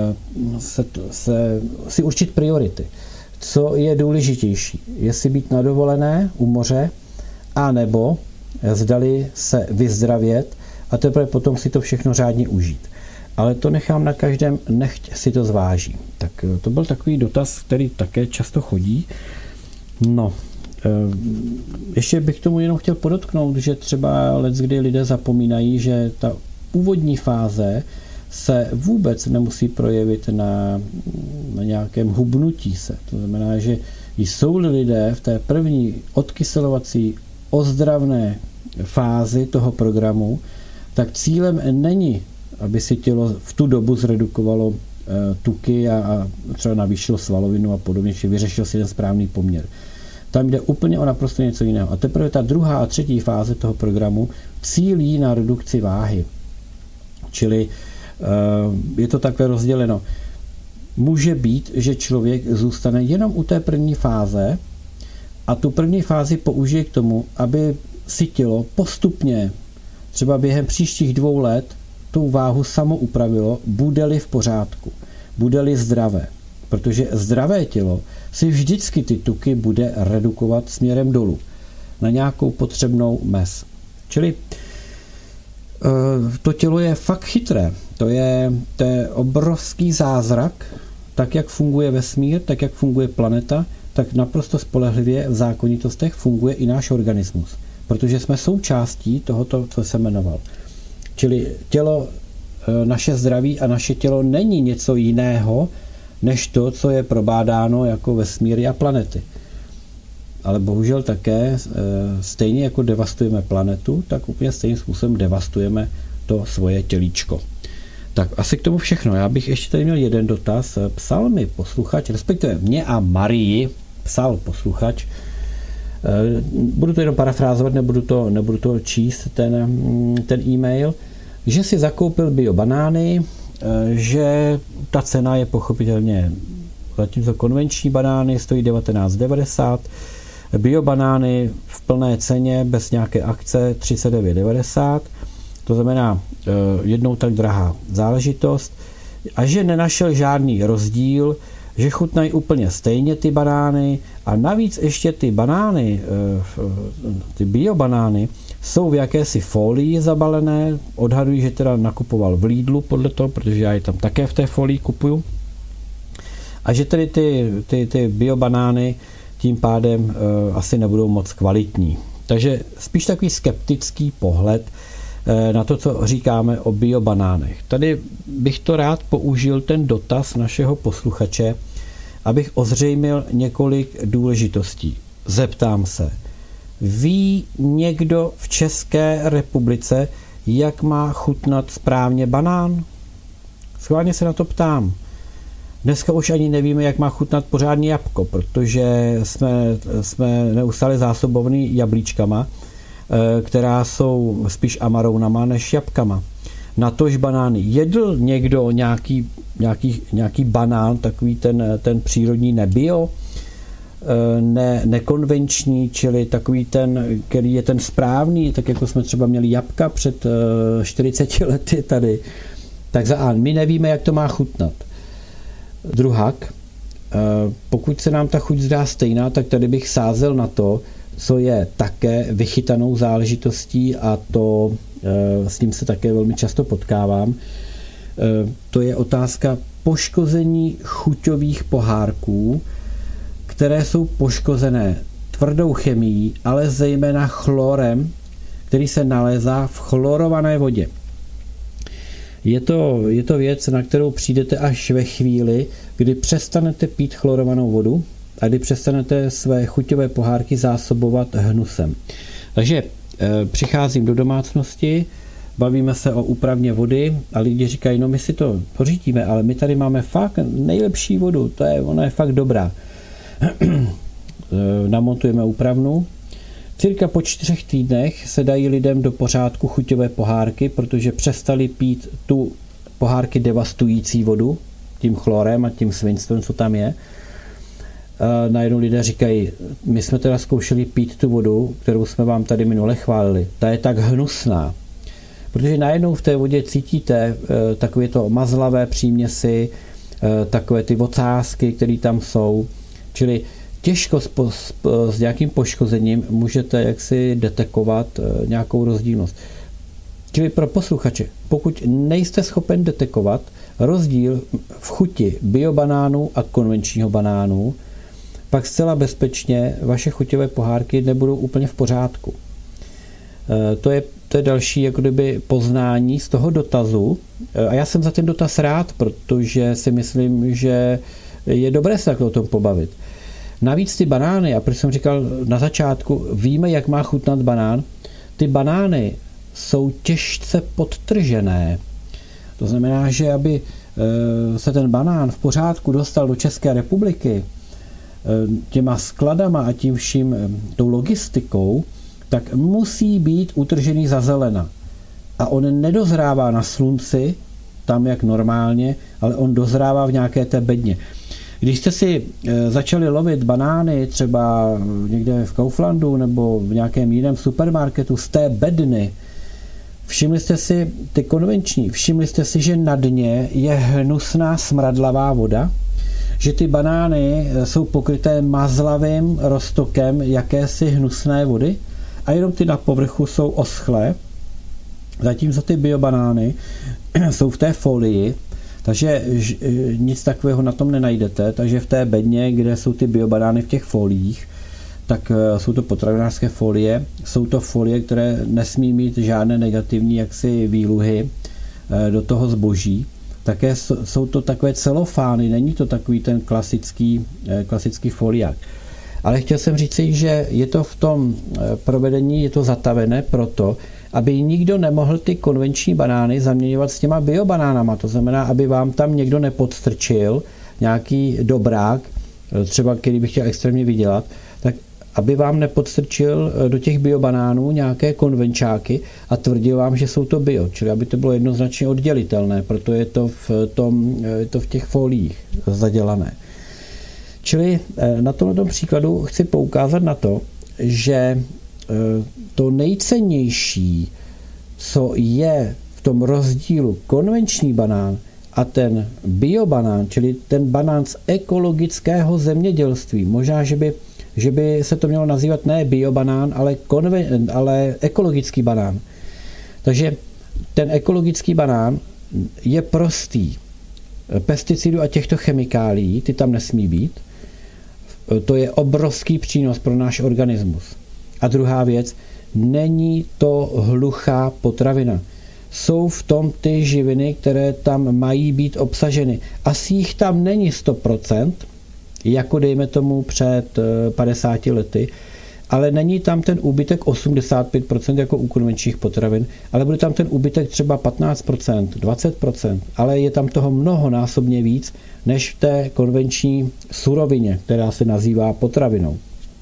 si určit priority. Co je důležitější? Jestli být na dovolené u moře, a nebo zdali se vyzdravět a teprve potom si to všechno řádně užít. Ale to nechám na každém, nechť si to zváží. Tak to byl takový dotaz, který také často chodí. No, ještě bych tomu jenom chtěl podotknout, že třeba leckdy lidé zapomínají, že ta úvodní fáze se vůbec nemusí projevit na nějakém hubnutí se. To znamená, že jsou lidé v té první odkyselovací ozdravné fázi toho programu, tak cílem není, aby si tělo v tu dobu zredukovalo tuky a třeba navýšilo svalovinu a podobně, že vyřešil si ten správný poměr. Tam jde úplně o naprosto něco jiného. A teprve ta druhá a třetí fáze toho programu cílí na redukci váhy. Čili je to takhle rozděleno. Může být, že člověk zůstane jenom u té první fáze a tu první fázi použije k tomu, aby si tělo postupně, třeba během příštích 2 let, tu váhu samo upravilo, bude-li v pořádku, bude-li zdravé. Protože zdravé tělo si vždycky ty tuky bude redukovat směrem dolů na nějakou potřebnou mez. Čili to tělo je fakt chytré. To je obrovský zázrak, tak jak funguje vesmír, tak jak funguje planeta, tak naprosto spolehlivě v zákonitostech funguje i náš organismus. Protože jsme součástí tohoto, co jsem jmenoval. Čili tělo, naše zdraví a naše tělo není něco jiného, než to, co je probádáno jako vesmíry a planety. Ale bohužel také stejně jako devastujeme planetu, tak úplně stejným způsobem devastujeme to svoje tělíčko. Tak asi k tomu všechno. Já bych ještě tady měl jeden dotaz. Psal mi posluchač, respektive mě a Marii psal posluchač. Budu to jenom parafrázovat, nebudu to číst, ten e-mail, že si zakoupil biobanány, že ta cena je pochopitelně, zatímco konvenční banány stojí 19,90, biobanány v plné ceně bez nějaké akce 39,90, to znamená jednou tak drahá záležitost, a že nenašel žádný rozdíl, že chutnají úplně stejně ty banány a navíc ještě ty banány, ty biobanány jsou v jakési folii zabalené, odhaduji, že teda nakupoval v Lidlu podle toho, protože já je tam také v té folii kupuju, a že tedy ty biobanány tím pádem asi nebudou moc kvalitní. Takže spíš takový skeptický pohled na to, co říkáme o biobanánech. Tady bych to rád použil, ten dotaz našeho posluchače, abych ozřejmil několik důležitostí. Zeptám se, ví někdo v České republice, jak má chutnat správně banán? Schválně se na to ptám. Dneska už ani nevíme, jak má chutnat pořádně jabko, protože jsme neustále zásobovaní jablíčkama, která jsou spíš amarounama než jabkama. Natož banány. Jedl někdo nějaký banán, takový ten přírodní nebio, nekonvenční, čili takový ten, který je ten správný, tak jako jsme třeba měli jabka před 40 lety tady. Tak za A, my nevíme, jak to má chutnat. Druhak, pokud se nám ta chuť zdá stejná, tak tady bych sázel na to, co je také vychytanou záležitostí, a to s tím se také velmi často potkávám. To je otázka poškození chuťových pohárků, které jsou poškozené tvrdou chemií, ale zejména chlorem, který se nalézá v chlorované vodě. Je to věc, na kterou přijdete až ve chvíli, kdy přestanete pít chlorovanou vodu a kdy přestanete své chuťové pohárky zásobovat hnusem. Takže přicházím do domácnosti, bavíme se o úpravně vody a lidi říkají, no my si to pořídíme, ale my tady máme fakt nejlepší vodu, ona je fakt dobrá. Namontujeme úpravnu. Cirka po 4 týdnech se dají lidem do pořádku chuťové pohárky, protože přestali pít tu pohárky devastující vodu, tím chlorem a tím svinstvem, co tam je. Najednou lidé říkají, my jsme teda zkoušeli pít tu vodu, kterou jsme vám tady minule chválili. Ta je tak hnusná. Protože najednou v té vodě cítíte takové to mazlavé příměsi, takové ty ocásky, které tam jsou. Čili těžko s nějakým poškozením můžete jaksi detekovat nějakou rozdílnost. Čili pro posluchače, pokud nejste schopen detekovat rozdíl v chuti biobanánu a konvenčního banánu, pak zcela bezpečně vaše chuťové pohárky nebudou úplně v pořádku. To je další jako kdyby poznání z toho dotazu. A já jsem za ten dotaz rád, protože si myslím, že je dobré se takhle o tom pobavit. Navíc ty banány, a proč jsem říkal na začátku, víme, jak má chutnat banán, ty banány jsou těžce podtržené. To znamená, že aby se ten banán v pořádku dostal do České republiky, těma skladama a tím vším tou logistikou, tak musí být utržený za zelena. A on nedozrává na slunci, tam jak normálně, ale on dozrává v nějaké té bedně. Když jste si začali lovit banány třeba někde v Kauflandu nebo v nějakém jiném supermarketu z té bedny, všimli jste si ty konvenční, všimli jste si, že na dně je hnusná smradlavá voda, že ty banány jsou pokryté mazlavým roztokem jakési hnusné vody a jenom ty na povrchu jsou oschlé, zatímco ty biobanány jsou v té folii, takže nic takového na tom nenajdete, takže v té bedně, kde jsou ty biobanány v těch foliích, tak jsou to potravinářské folie, jsou to folie, které nesmí mít žádné negativní jaksi výluhy do toho zboží. Také jsou to takové celofány, není to takový ten klasický foliák. Ale chtěl jsem říci, že je to v tom provedení, je to zatavené proto, aby nikdo nemohl ty konvenční banány zaměňovat s těma biobanánama. To znamená, aby vám tam někdo nepodstrčil nějaký dobrák, třeba který by chtěl extrémně vydělat, tak aby vám nepodstrčil do těch biobanánů nějaké konvenčáky a tvrdil vám, že jsou to bio, čili aby to bylo jednoznačně oddělitelné, proto je to v těch foliích zadělané. Čili na tomto příkladu chci poukázat na to, že to nejcennější, co je v tom rozdílu konvenční banán a ten biobanán, čili ten banán z ekologického zemědělství, možná, že by se to mělo nazývat ne biobanán, ale ekologický banán. Takže ten ekologický banán je prostý. Pesticidů a těchto chemikálií, ty tam nesmí být. To je obrovský přínos pro náš organismus. A druhá věc, není to hluchá potravina. Jsou v tom ty živiny, které tam mají být obsaženy. Asi jich tam není 100%, jako dejme tomu před 50 lety, ale není tam ten úbytek 85% jako u konvenčních potravin, ale bude tam ten úbytek třeba 15%, 20%, ale je tam toho mnohonásobně víc, než v té konvenční surovině, která se nazývá potravinou.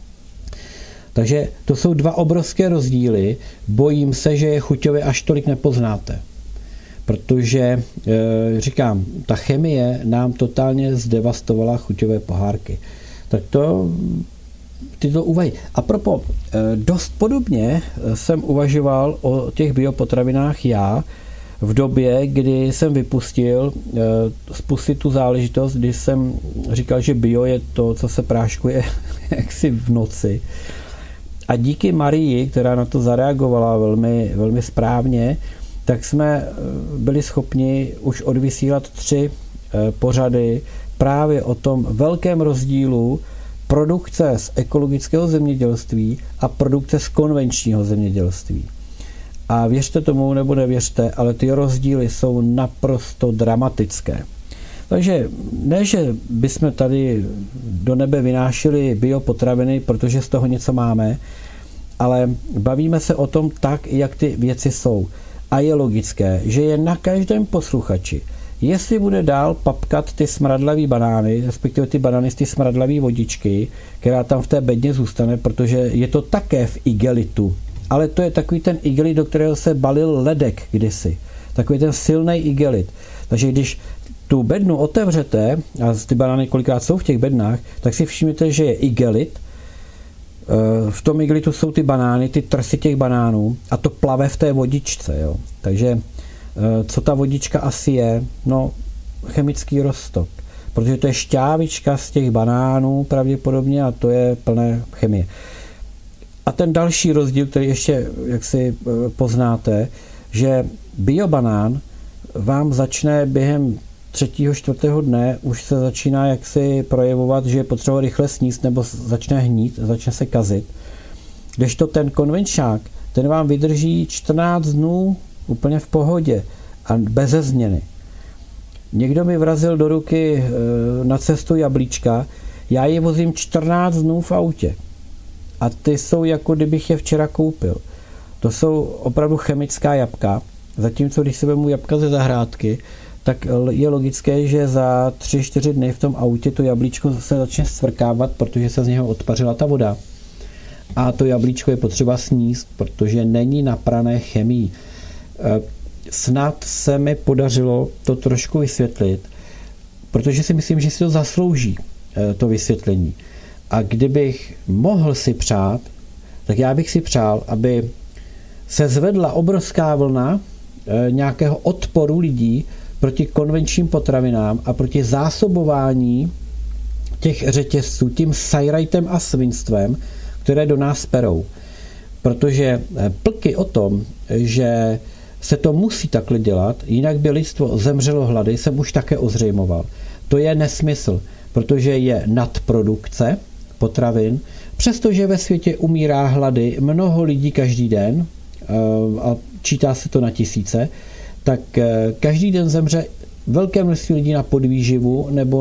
Takže to jsou dva obrovské rozdíly. Bojím se, že je chuťově až tolik nepoznáte. Protože, říkám, ta chemie nám totálně zdevastovala chuťové pohárky. Tak to tyto úvahy. A propos, dost podobně jsem uvažoval o těch biopotravinách já v době, kdy jsem spustit tu záležitost, kdy jsem říkal, že bio je to, co se práškuje jaksi v noci. A díky Marii, která na to zareagovala velmi, velmi správně, tak jsme byli schopni už odvysílat 3 pořady právě o tom velkém rozdílu produkce z ekologického zemědělství a produkce z konvenčního zemědělství. A věřte tomu nebo nevěřte, ale ty rozdíly jsou naprosto dramatické. Takže ne, že bychom tady do nebe vynášeli biopotraviny, protože z toho něco máme, ale bavíme se o tom tak, jak ty věci jsou. A je logické, že je na každém posluchači, jestli bude dál papkat ty smradlavý banány, respektive ty banány z ty smradlavé vodičky, která tam v té bedně zůstane, protože je to také v igelitu. Ale to je takový ten igelit, do kterého se balil ledek kdysi. Takový ten silný igelit. Takže když tu bednu otevřete, a ty banány kolikrát jsou v těch bednách, tak si všimněte, že je igelit. V tom igelitu jsou ty banány, ty trsy těch banánů a to plave v té vodičce. Jo. Takže co ta vodička asi je? No, chemický roztok. Protože to je šťávička z těch banánů pravděpodobně a to je plné chemie. A ten další rozdíl, který ještě jak si poznáte, že biobanán vám začne během 3. 4. dne už se začíná jaksi projevovat, že je potřeba rychle sníst nebo začne hnít, začne se kazit. Kdežto ten konvenčák, ten vám vydrží 14 dnů úplně v pohodě a beze změny. Někdo mi vrazil do ruky na cestu jablíčka, já je vozím 14 dnů v autě. A ty jsou jako kdybych je včera koupil. To jsou opravdu chemická jabka, zatímco když si vezmu jabka ze zahrádky, tak je logické, že za 3-4 dny v tom autě to jablíčko se začne scvrkávat, protože se z něho odpařila ta voda. A to jablíčko je potřeba sníst, protože není naprané chemií. Snad se mi podařilo to trošku vysvětlit, protože si myslím, že si to zaslouží, to vysvětlení. A kdybych mohl si přát, tak já bych si přál, aby se zvedla obrovská vlna nějakého odporu lidí proti konvenčním potravinám a proti zásobování těch řetězců tím sajrajtem a svinstvem, které do nás perou. Protože plky o tom, že se to musí takhle dělat, jinak by lidstvo zemřelo hlady, jsem už také ozřejmoval. To je nesmysl, protože je nadprodukce potravin, přestože ve světě umírá hlady mnoho lidí každý den, a čítá se to na tisíce, tak každý den zemře velké množství lidí na podvýživu nebo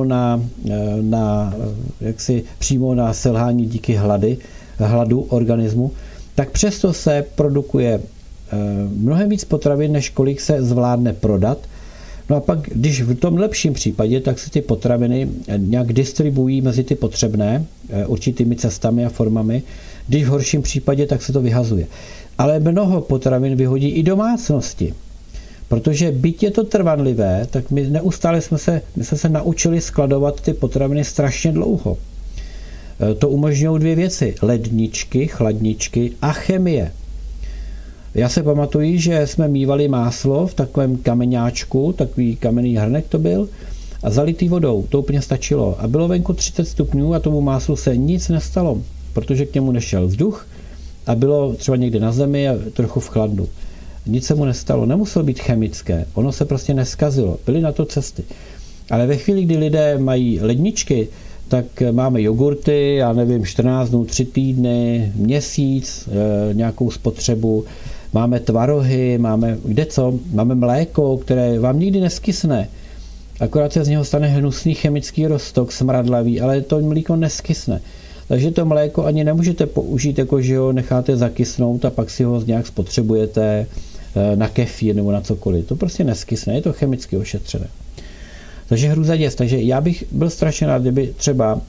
na jaksi přímo na selhání díky hladu organismu, tak přesto se produkuje mnohem víc potravin, než kolik se zvládne prodat. No a pak, když v tom lepším případě, tak se ty potraviny nějak distribuují mezi ty potřebné určitými cestami a formami. Když v horším případě, tak se to vyhazuje. Ale mnoho potravin vyhodí i domácnosti. Protože byť je to trvanlivé, tak my neustále jsme se naučili skladovat ty potraviny strašně dlouho. To umožňují 2 věci. Ledničky, chladničky a chemie. Já se pamatuju, že jsme mívali máslo v takovém kameňáčku, takový kamenný hrnek to byl, a zalitý vodou, to úplně stačilo. A bylo venku 30 stupňů a tomu máslu se nic nestalo, protože k němu nešel vzduch a bylo třeba někde na zemi a trochu v chladnu. Nic se mu nestalo, nemuselo být chemické, ono se prostě neskazilo, byly na to cesty. Ale ve chvíli, kdy lidé mají ledničky, tak máme jogurty, já nevím, 14 dnů, 3 týdny, měsíc, nějakou spotřebu, máme tvarohy, máme máme mléko, které vám nikdy neskysne. Akorát se z něho stane hnusný chemický roztok, smradlavý, ale to mléko neskysne. Takže to mléko ani nemůžete použít, jako že ho necháte zakysnout a pak si ho nějak spotřebujete na kefír nebo na cokoliv. To prostě neskysne, je to chemicky ošetřené. Takže hruzaděs. Takže já bych byl strašně rád, kdyby třeba,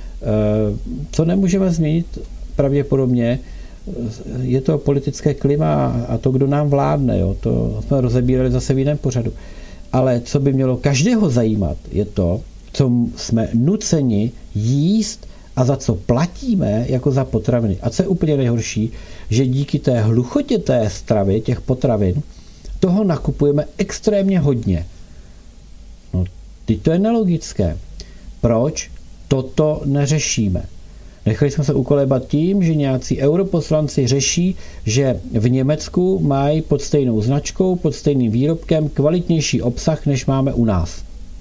co nemůžeme změnit pravděpodobně, je to politické klima a to, kdo nám vládne. Jo? To jsme rozebírali zase v jiném pořadu. Ale co by mělo každého zajímat, je to, co jsme nuceni jíst a za co platíme jako za potraviny. A co je úplně nejhorší, že díky té hluchotě té stravy, těch potravin, toho nakupujeme extrémně hodně. No, teď to je nelogické. Proč toto neřešíme? Nechali jsme se ukolébat tím, že nějací europoslanci řeší, že v Německu mají pod stejnou značkou, pod stejným výrobkem kvalitnější obsah, než máme u nás.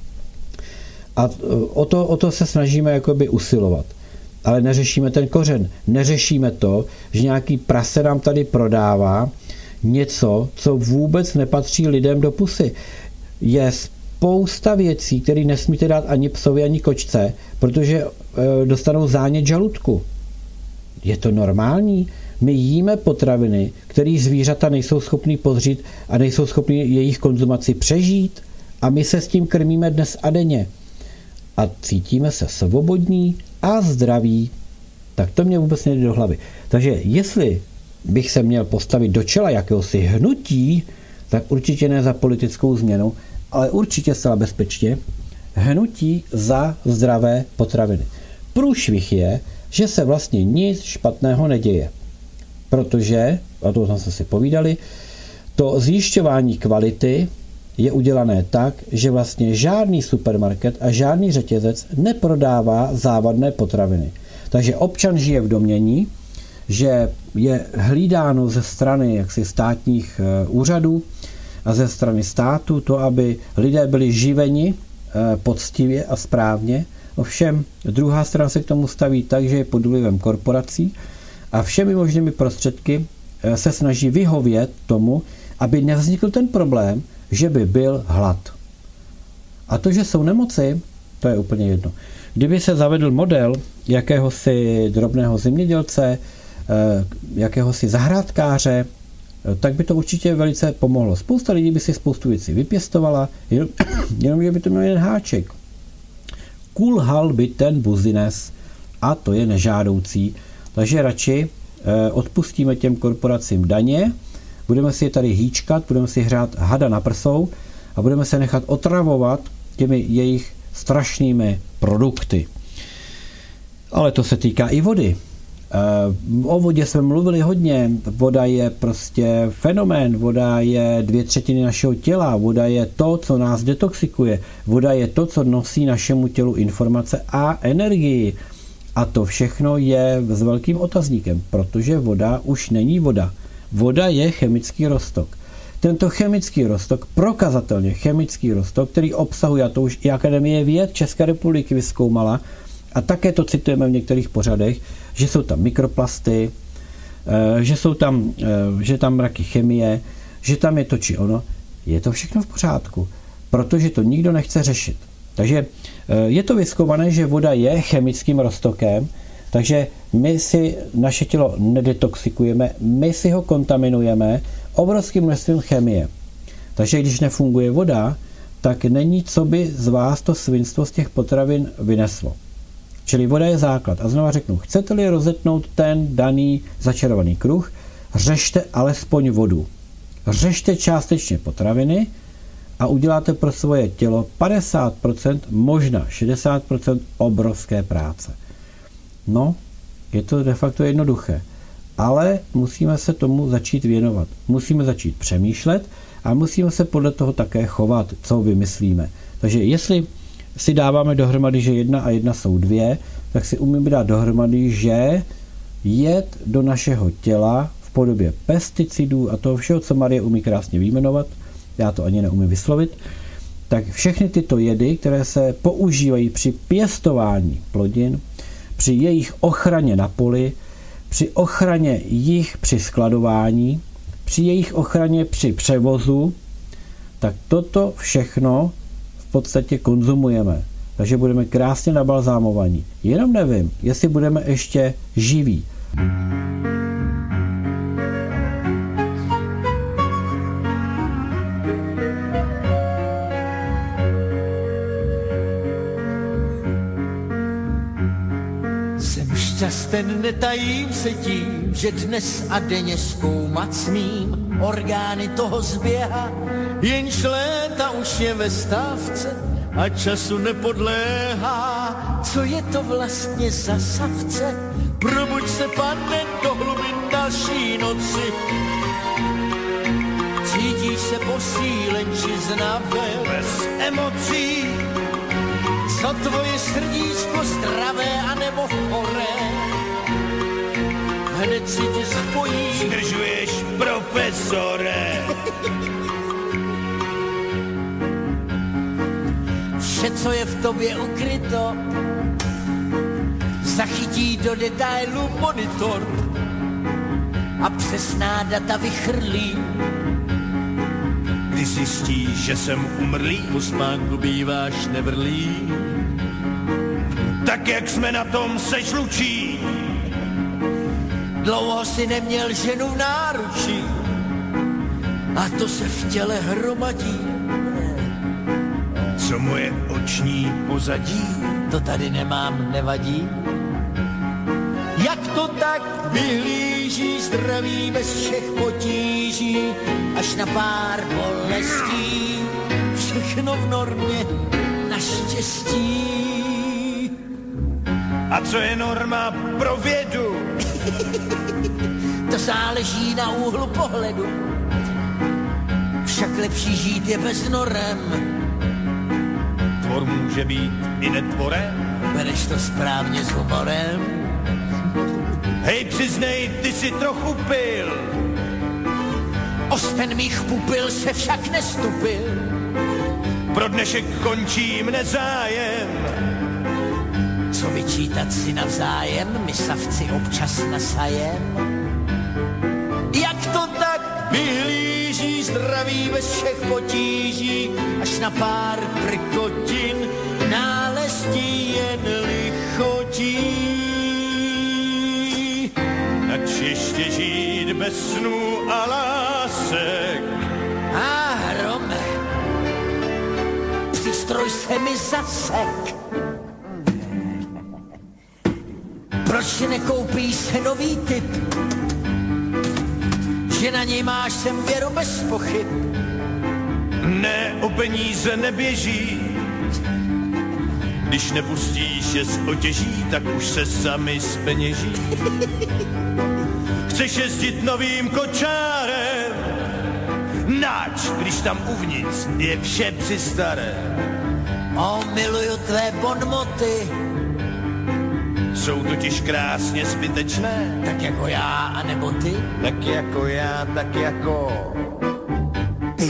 A o to se snažíme jakoby usilovat. Ale neřešíme ten kořen. Neřešíme to, že nějaký prase nám tady prodává něco, co vůbec nepatří lidem do pusy. Je spousta věcí, které nesmíte dát ani psovi, ani kočce, protože dostanou zánět žaludku. Je to normální? My jíme potraviny, které zvířata nejsou schopný podřít a nejsou schopný jejich konzumaci přežít, a my se s tím krmíme dnes a denně. A cítíme se svobodní a zdraví. Tak to mě vůbec nejde do hlavy. Takže jestli bych se měl postavit do čela jakéhosi hnutí, tak určitě ne za politickou změnu, ale určitě zcela bezpečně hnutí za zdravé potraviny. Průšvih je, že se vlastně nic špatného neděje. Protože, a to jsme si povídali, to zjišťování kvality je udělané tak, že vlastně žádný supermarket a žádný řetězec neprodává závadné potraviny. Takže občan žije v domnění, že je hlídáno ze strany jaksi státních úřadů a ze strany státu to, aby lidé byli živeni poctivě a správně. Ovšem druhá strana se k tomu staví tak, že je pod vlivem korporací a všemi možnými prostředky se snaží vyhovět tomu, aby nevznikl ten problém, že by byl hlad. A to, že jsou nemoci, to je úplně jedno. Kdyby se zavedl model jakéhosi drobného zemědělce, jakéhosi zahrádkáře, tak by to určitě velice pomohlo. Spousta lidí by si spoustu věcí vypěstovala, jenom že by to měl jeden háček. Kulhal by ten buzines a to je nežádoucí. Takže radši odpustíme těm korporacím daně, budeme si je tady hýčkat, budeme si hrát hada na prsou a budeme se nechat otravovat těmi jejich strašnými produkty. Ale to se týká i vody. O vodě jsme mluvili hodně. Voda je prostě fenomén, voda je 2/3 našeho těla, voda je to, co nás detoxikuje, voda je to, co nosí našemu tělu informace a energii. A to všechno je s velkým otazníkem, protože voda už není voda. Voda je chemický roztok. Tento chemický roztok, prokazatelně chemický roztok, který obsahuje, a to už i Akademie věd České republiky vyzkoumala, a také to citujeme v některých pořadech, že jsou tam mikroplasty, že tam mraky chemie, že tam je to či ono. Je to všechno v pořádku, protože to nikdo nechce řešit. Takže je to vyzkoumané, že voda je chemickým roztokem, takže my si naše tělo nedetoxikujeme, my si ho kontaminujeme obrovským množstvím chemie. Takže když nefunguje voda, tak není, co by z vás to svinstvo z těch potravin vyneslo. Čili voda je základ. A znova řeknu, chcete-li rozetnout ten daný začarovaný kruh, řešte alespoň vodu. Řešte částečně potraviny a uděláte pro svoje tělo 50%, možná 60% obrovské práce. No, je to de facto jednoduché. Ale musíme se tomu začít věnovat. Musíme začít přemýšlet a musíme se podle toho také chovat, co vymyslíme. Takže jestli si dáváme dohromady, že 1 a 1 jsou 2, tak si umíme dát dohromady, že jed do našeho těla v podobě pesticidů a toho všeho, co Marie umí krásně vyjmenovat, já to ani neumím vyslovit, tak všechny tyto jedy, které se používají při pěstování plodin, při jejich ochraně na poli, při ochraně jich při skladování, při jejich ochraně při převozu, tak toto všechno v podstatě konzumujeme. Takže budeme krásně nabalzámovaní. Jenom nevím, jestli budeme ještě živí. Jsem šťasten, netajím se tím, že dnes a denně zkoumat smím orgány toho zběha, jenž léta už je ve stávce a času nepodléhá. Co je to vlastně za savce? Probuď se, pane, do hlubin další noci. Cítíš se posílen či znaven, bez emocí. Co tvoje srdíčko zdravé anebo choré? Hned si tě spojí. Zdržuješ, profesore. Vše, co je v tobě ukryto, zachytí do detailu monitor a přesná data vychrlí. Když zjistíš, že jsem umrlý, po spánku býváš nevrlý. Tak jak jsme na tom, seš lučí. Dlouho si neměl ženu v náručí a to se v těle hromadí. Co moje oční pozadí? To tady nemám, nevadí. Jak to tak vyhlíží zdraví bez všech potíží, až na pár bolestí, všechno v normě, naštěstí. A co je norma pro vědu? To záleží na úhlu pohledu. Však lepší žít je bez norem. Tvor může být i netvorem. Bereš to správně s humorem. Hej, přiznej, ty si trochu pil. Osten mých pupil se však nestupil. Pro dnešek končím nezájem. Co vyčítat si navzájem, my savci občas nasajem. Jak to tak vyhlíží zdraví bez všech potíží, až na pár prkotin náleztí jen lichotí. Ač ještě žít bez snů a lásky, pásek. Rome, přístroj se mi zasek. Proč nekoupíš se nový typ? Že na něj máš sem věru bez pochyb. Ne, o peníze neběží. Když nepustíš je z otěží, tak už se sami zpeněží. Chceš jezdit novým kočárem? Nač, když tam uvnitř je vše přistaré. Miluju tvé bonmoty. Jsou totiž krásně zbytečné. Tak jako já, anebo ty? Tak jako já, tak jako ty.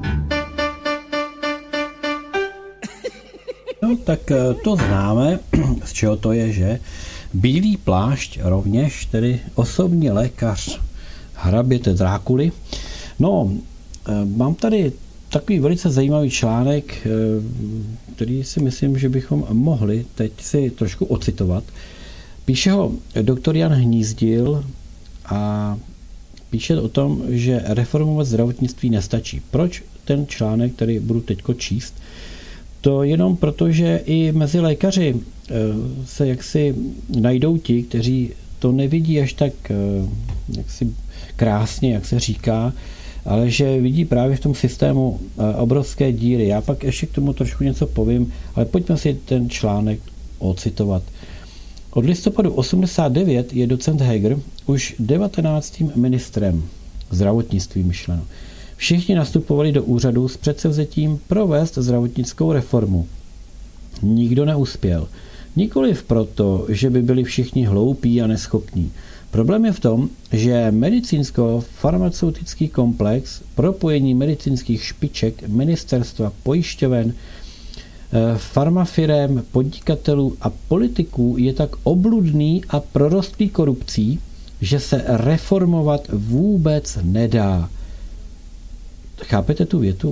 No tak to známe, z čeho to je, že? Bílý plášť rovněž, tedy osobní lékař hraběte Drákuly. No, mám tady takový velice zajímavý článek, který si myslím, že bychom mohli teď si trošku ocitovat. Píše ho doktor Jan Hnízdil a píše o tom, že reformovat zdravotnictví nestačí. Proč ten článek, který budu teďko číst? To jenom proto, že i mezi lékaři se jaksi najdou ti, kteří to nevidí až tak jaksi krásně, jak se říká, ale že vidí právě v tom systému obrovské díry. Já pak ještě k tomu trošku něco povím, ale pojďme si ten článek ocitovat. Od listopadu 89 je docent Heger už 19. ministrem zdravotnictví myšleno. Všichni nastupovali do úřadu s předsevzetím provést zdravotnickou reformu. Nikdo neuspěl. Nikoliv proto, že by byli všichni hloupí a neschopní. Problém je v tom, že medicínsko-farmaceutický komplex, propojení medicínských špiček, ministerstva, pojišťoven, farmafirem, podnikatelů a politiků je tak obludný a prorostlý korupcí, že se reformovat vůbec nedá. Chápete tu větu?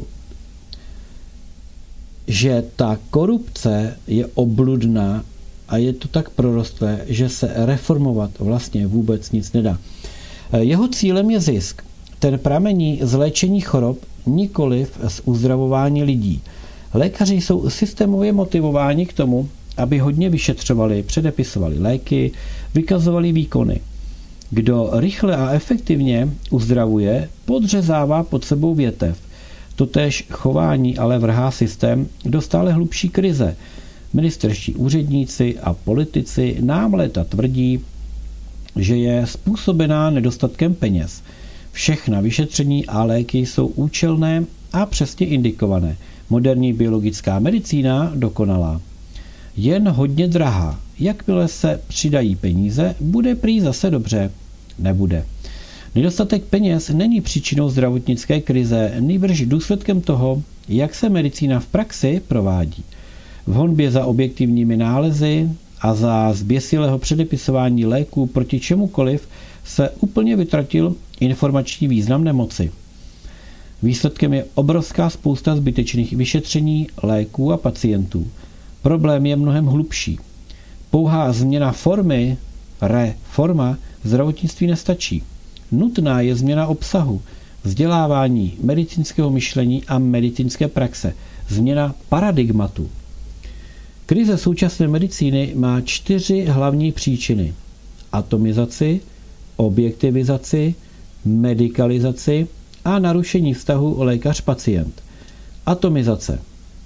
Že ta korupce je obludná a je to tak prorostlé, že se reformovat vlastně vůbec nic nedá. Jeho cílem je zisk. Ten pramení z léčení chorob, nikoliv z uzdravování lidí. Lékaři jsou systémově motivováni k tomu, aby hodně vyšetřovali, předepisovali léky, vykazovali výkony. Kdo rychle a efektivně uzdravuje, podřezává pod sebou větev. Totéž chování ale vrhá systém do stále hlubší krize. Ministerští úředníci a politici nám léta tvrdí, že je způsobená nedostatkem peněz. Všechna vyšetření a léky jsou účelné a přesně indikované. Moderní biologická medicína dokonalá. Jen hodně drahá. Jakmile se přidají peníze, bude prý zase dobře. Nebude. Nedostatek peněz není příčinou zdravotnické krize, nýbrž důsledkem toho, jak se medicína v praxi provádí. V honbě za objektivními nálezy a za zběsilého předepisování léků proti čemukoliv se úplně vytratil informační význam nemoci. Výsledkem je obrovská spousta zbytečných vyšetření, léků a pacientů. Problém je mnohem hlubší. Pouhá změna formy, reforma, zdravotnictví nestačí. Nutná je změna obsahu, vzdělávání, medicínského myšlení a medicínské praxe, změna paradigmatu. Krize současné medicíny má 4 hlavní příčiny. Atomizaci, objektivizaci, medikalizaci a narušení vztahu lékař-pacient. Atomizace.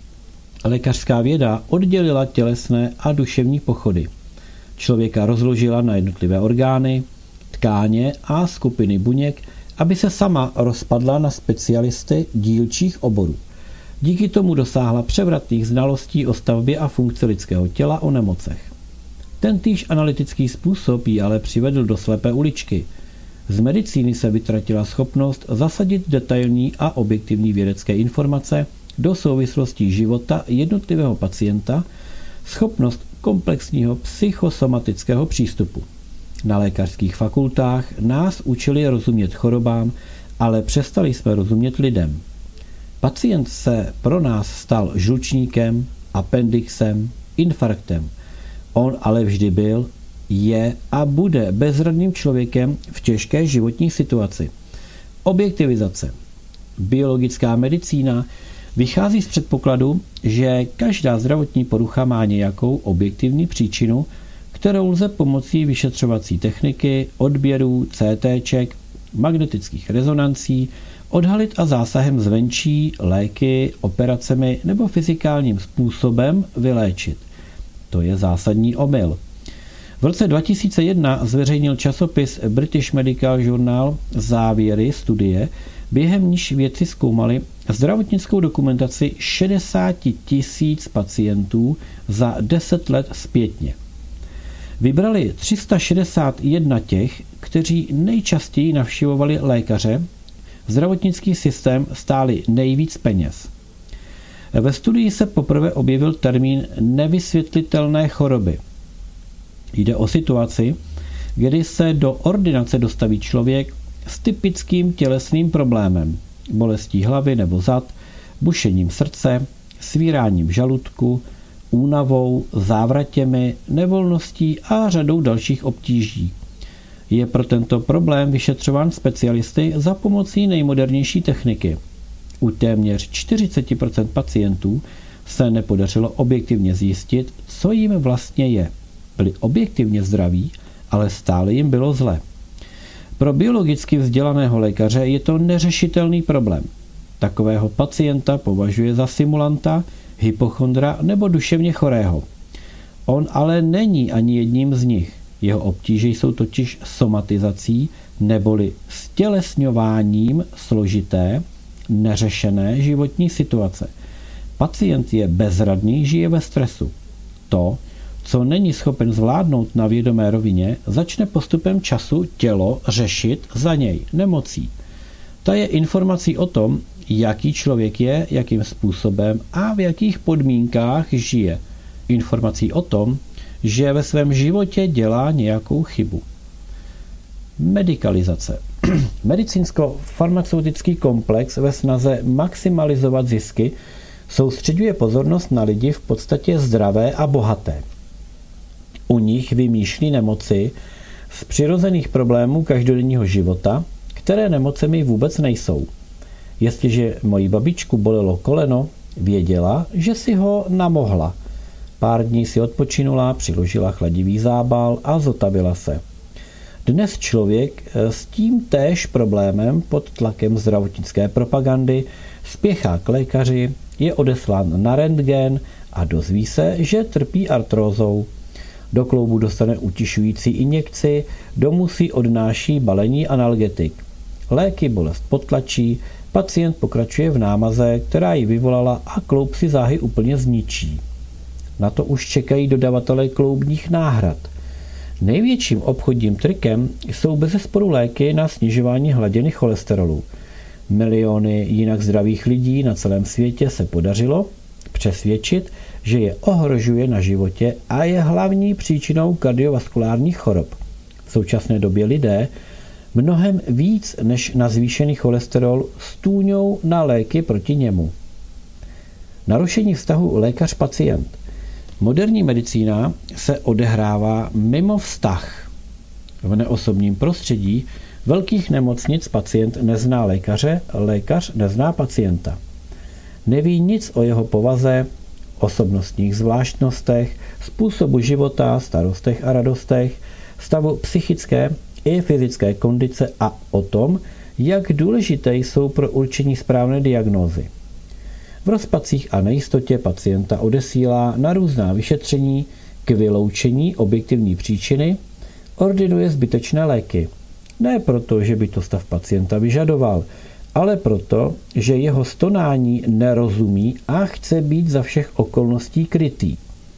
Lékařská věda oddělila tělesné a duševní pochody. Člověka rozložila na jednotlivé orgány, tkáně a skupiny buněk, aby se sama rozpadla na specialisty dílčích oborů. Díky tomu dosáhla převratných znalostí o stavbě a funkci lidského těla, o nemocech. Tentýž analytický způsob ji ale přivedl do slepé uličky. Z medicíny se vytratila schopnost zasadit detailní a objektivní vědecké informace do souvislostí života jednotlivého pacienta, schopnost komplexního psychosomatického přístupu. Na lékařských fakultách nás učili rozumět chorobám, ale přestali jsme rozumět lidem. Pacient se pro nás stal žlučníkem, appendixem, infarktem. On ale vždy byl, je a bude bezradným člověkem v těžké životní situaci. Objektivizace. Biologická medicína vychází z předpokladu, že každá zdravotní porucha má nějakou objektivní příčinu, kterou lze pomocí vyšetřovací techniky, odběrů, CTček, magnetických rezonancí odhalit a zásahem zvenčí, léky, operacemi nebo fyzikálním způsobem vyléčit. To je zásadní omyl. V roce 2001 zveřejnil časopis British Medical Journal závěry studie, během níž vědci zkoumali zdravotnickou dokumentaci 60 000 pacientů za 10 let zpětně. Vybrali 361 těch, kteří nejčastěji navštěvovali lékaře, zdravotnický systém stáli nejvíc peněz. Ve studii se poprvé objevil termín nevysvětlitelné choroby. Jde o situaci, kdy se do ordinace dostaví člověk s typickým tělesným problémem, bolestí hlavy nebo zad, bušením srdce, svíráním žaludku, únavou, závratěmi, nevolností a řadou dalších obtíží. Je pro tento problém vyšetřován specialisty za pomocí nejmodernější techniky. U téměř 40% pacientů se nepodařilo objektivně zjistit, co jim vlastně je. Byli objektivně zdraví, ale stále jim bylo zle. Pro biologicky vzdělaného lékaře je to neřešitelný problém. Takového pacienta považuje za simulanta, hypochondra nebo duševně chorého. On ale není ani jedním z nich. Jeho obtíže jsou totiž somatizací neboli stělesňováním složité, neřešené životní situace. Pacient je bezradný, žije ve stresu. To, co není schopen zvládnout na vědomé rovině, začne postupem času tělo řešit za něj nemocí. Ta je informací o tom, jaký člověk je, jakým způsobem a v jakých podmínkách žije. Informací o tom, že ve svém životě dělá nějakou chybu. Medikalizace. Medicínsko-farmaceutický komplex ve snaze maximalizovat zisky soustřeďuje pozornost na lidi v podstatě zdravé a bohaté. U nich vymýšlí nemoci z přirozených problémů každodenního života, které nemocemi vůbec nejsou. Jestliže moji babičku bolelo koleno, věděla, že si ho namohla. Pár dní si odpočinula, přiložila chladivý zábal a zotavila se. Dnes člověk s tím též problémem pod tlakem zdravotnické propagandy spěchá k lékaři, je odeslán na rentgen a dozví se, že trpí artrózou. Do kloubu dostane utišující injekci, domů si odnáší balení analgetik. Léky bolest potlačí, pacient pokračuje v námaze, která ji vyvolala a kloub si záhy úplně zničí. Na to už čekají dodavatelé kloubních náhrad. Největším obchodním trikem jsou bezesporu léky na snižování hladiny cholesterolu. Miliony jinak zdravých lidí na celém světě se podařilo přesvědčit, že je ohrožuje na životě a je hlavní příčinou kardiovaskulárních chorob. V současné době lidé mnohem víc než na zvýšený cholesterol stůňou na léky proti němu. Narušení vztahu lékař-pacient. Moderní medicína se odehrává mimo vztah. V neosobním prostředí velkých nemocnic pacient nezná lékaře, lékař nezná pacienta. Neví nic o jeho povaze, osobnostních zvláštnostech, způsobu života, starostech a radostech, stavu psychické i fyzické kondice a o tom, jak důležité jsou pro určení správné diagnózy. V rozpacích a nejistotě pacienta odesílá na různá vyšetření k vyloučení objektivní příčiny, ordinuje zbytečné léky. Ne proto, že by to stav pacienta vyžadoval, ale proto, že jeho stonání nerozumí a chce být za všech okolností krytý.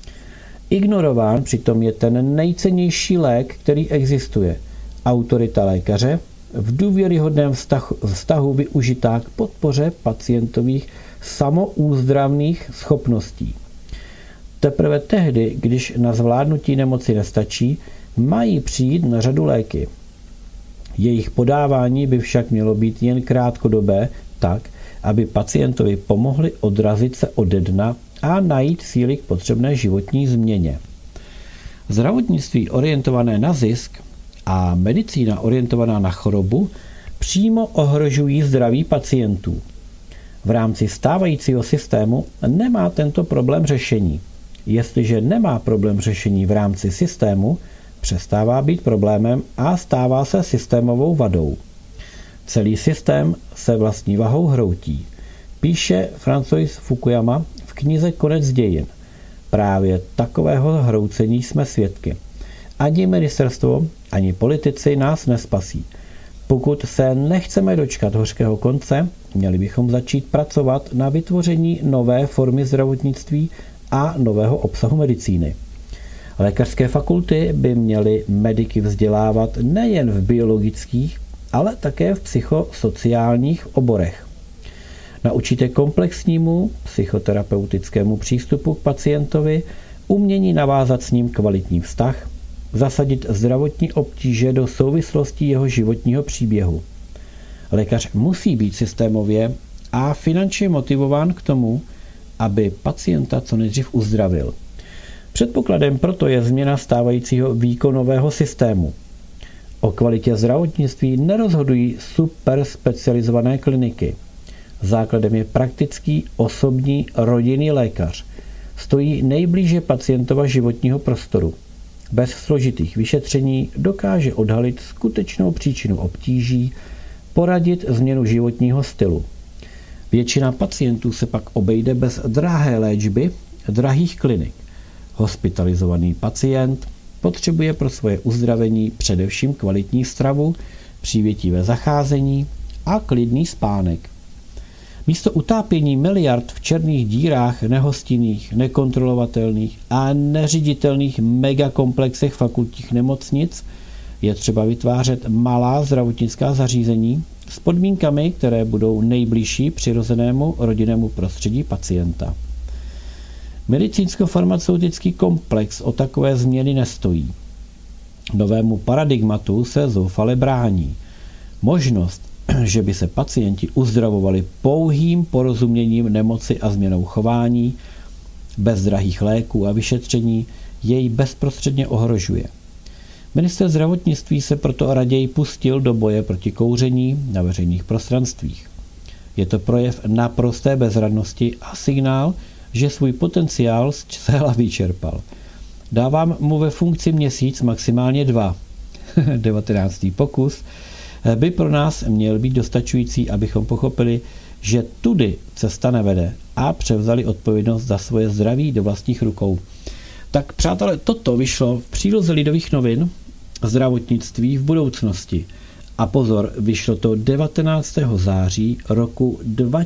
Ignorován přitom je ten nejcennější lék, který existuje. Autorita lékaře, v důvěryhodném vztahu využitá k podpoře pacientových samoúzdravných schopností. Teprve tehdy, když na zvládnutí nemoci nestačí, mají přijít na řadu léky. Jejich podávání by však mělo být jen krátkodobé, tak, aby pacientovi pomohli odrazit se ode dna a najít síly k potřebné životní změně. Zdravotnictví orientované na zisk a medicína orientovaná na chorobu přímo ohrožují zdraví pacientů. V rámci stávajícího systému nemá tento problém řešení. Jestliže nemá problém řešení v rámci systému, přestává být problémem a stává se systémovou vadou. Celý systém se vlastní vahou hroutí. Píše Francois Fukuyama v knize Konec dějin. Právě takového hroucení jsme svědky. Ani ministerstvo, ani politici nás nespasí. Pokud se nechceme dočkat hořkého konce, měli bychom začít pracovat na vytvoření nové formy zdravotnictví a nového obsahu medicíny. Lékařské fakulty by měly mediky vzdělávat nejen v biologických, ale také v psychosociálních oborech. Naučíte komplexnímu psychoterapeutickému přístupu k pacientovi, umění navázat s ním kvalitní vztah, zasadit zdravotní obtíže do souvislostí jeho životního příběhu. Lékař musí být systémově a finančně motivován k tomu, aby pacienta co nejdřív uzdravil. Předpokladem proto je změna stávajícího výkonového systému. O kvalitě zdravotnictví nerozhodují superspecializované kliniky. Základem je praktický, osobní, rodinný lékař. Stojí nejblíže pacientova životního prostoru. Bez složitých vyšetření dokáže odhalit skutečnou příčinu obtíží, poradit změnu životního stylu. Většina pacientů se pak obejde bez drahé léčby, drahých klinik. Hospitalizovaný pacient potřebuje pro svoje uzdravení především kvalitní stravu, přívětivé zacházení a klidný spánek. Místo utápění miliard v černých dírách nehostinných, nekontrolovatelných a neřiditelných megakomplexech fakultních nemocnic je třeba vytvářet malá zdravotnická zařízení s podmínkami, které budou nejbližší přirozenému rodinnému prostředí pacienta. Medicínsko-farmaceutický komplex o takové změny nestojí. Novému paradigmatu se zoufale brání. Možnost, že by se pacienti uzdravovali pouhým porozuměním nemoci a změnou chování, bez drahých léků a vyšetření, jej bezprostředně ohrožuje. Ministr zdravotnictví se proto raději pustil do boje proti kouření na veřejných prostranstvích. Je to projev naprosté bezradnosti a signál, že svůj potenciál zcela vyčerpal. Dávám mu ve funkci měsíc, maximálně 2. 19. pokus by pro nás měl být dostačující, abychom pochopili, že tudy cesta nevede a převzali odpovědnost za svoje zdraví do vlastních rukou. Tak přátelé, toto vyšlo v příloze Lidových novin Zdravotnictví v budoucnosti. A pozor, vyšlo to 19. září roku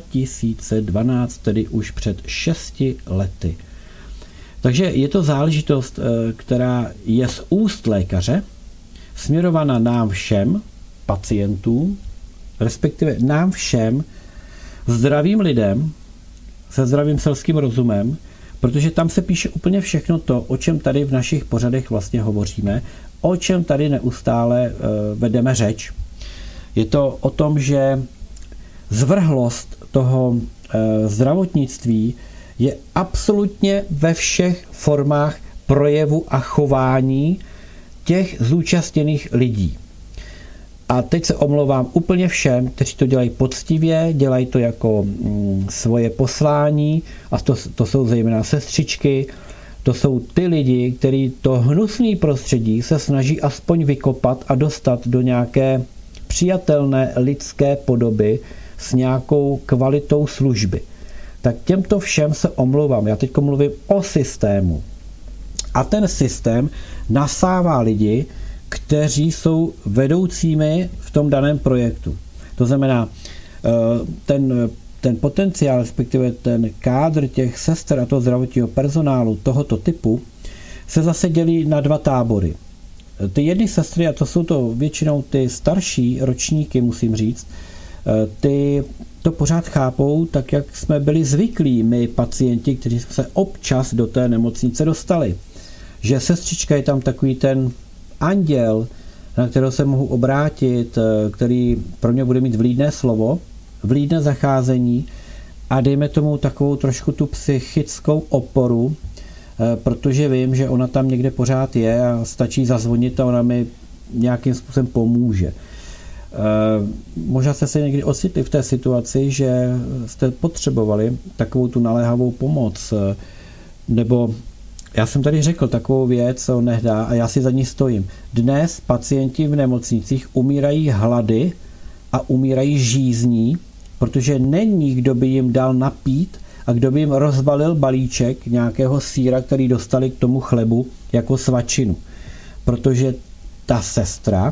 2012, tedy už před 6 lety. Takže je to záležitost, která je z úst lékaře, směrovaná nám všem, pacientům, respektive nám všem, zdravým lidem, se zdravým selským rozumem, protože tam se píše úplně všechno to, o čem tady v našich pořadech vlastně hovoříme, o čem tady neustále vedeme řeč. Je to o tom, že zvrhlost toho zdravotnictví je absolutně ve všech formách projevu a chování těch zúčastněných lidí. A teď se omlouvám úplně všem, kteří to dělají poctivě, dělají to jako svoje poslání, a to jsou zejména sestřičky, to jsou ty lidi, kteří to hnusné prostředí se snaží aspoň vykopat a dostat do nějaké přijatelné lidské podoby s nějakou kvalitou služby. Tak těmto všem se omlouvám. Já teď mluvím o systému. A ten systém nasává lidi, kteří jsou vedoucími v tom daném projektu. To znamená, ten potenciál, respektive ten kádr těch sester a toho zdravotního personálu tohoto typu se zase dělí na 2 tábory. Ty jedny sestry, a to jsou to většinou ty starší ročníky, musím říct, ty to pořád chápou tak, jak jsme byli zvyklí my pacienti, kteří jsme se občas do té nemocnice dostali. Že sestřička je tam takový ten anděl, na kterého se mohu obrátit, který pro mě bude mít vlídné slovo, vlídné zacházení a dejme tomu takovou trošku tu psychickou oporu, protože vím, že ona tam někde pořád je a stačí zazvonit a ona mi nějakým způsobem pomůže. Možná jste se někdy ocitli v té situaci, že jste potřebovali takovou tu naléhavou pomoc, nebo já jsem tady řekl takovou věc onehdá a já si za ní stojím. Dnes pacienti v nemocnicích umírají hlady a umírají žízní, protože není, kdo by jim dal napít a kdo by jim rozbalil balíček nějakého sýra, který dostali k tomu chlebu jako svačinu. Protože ta sestra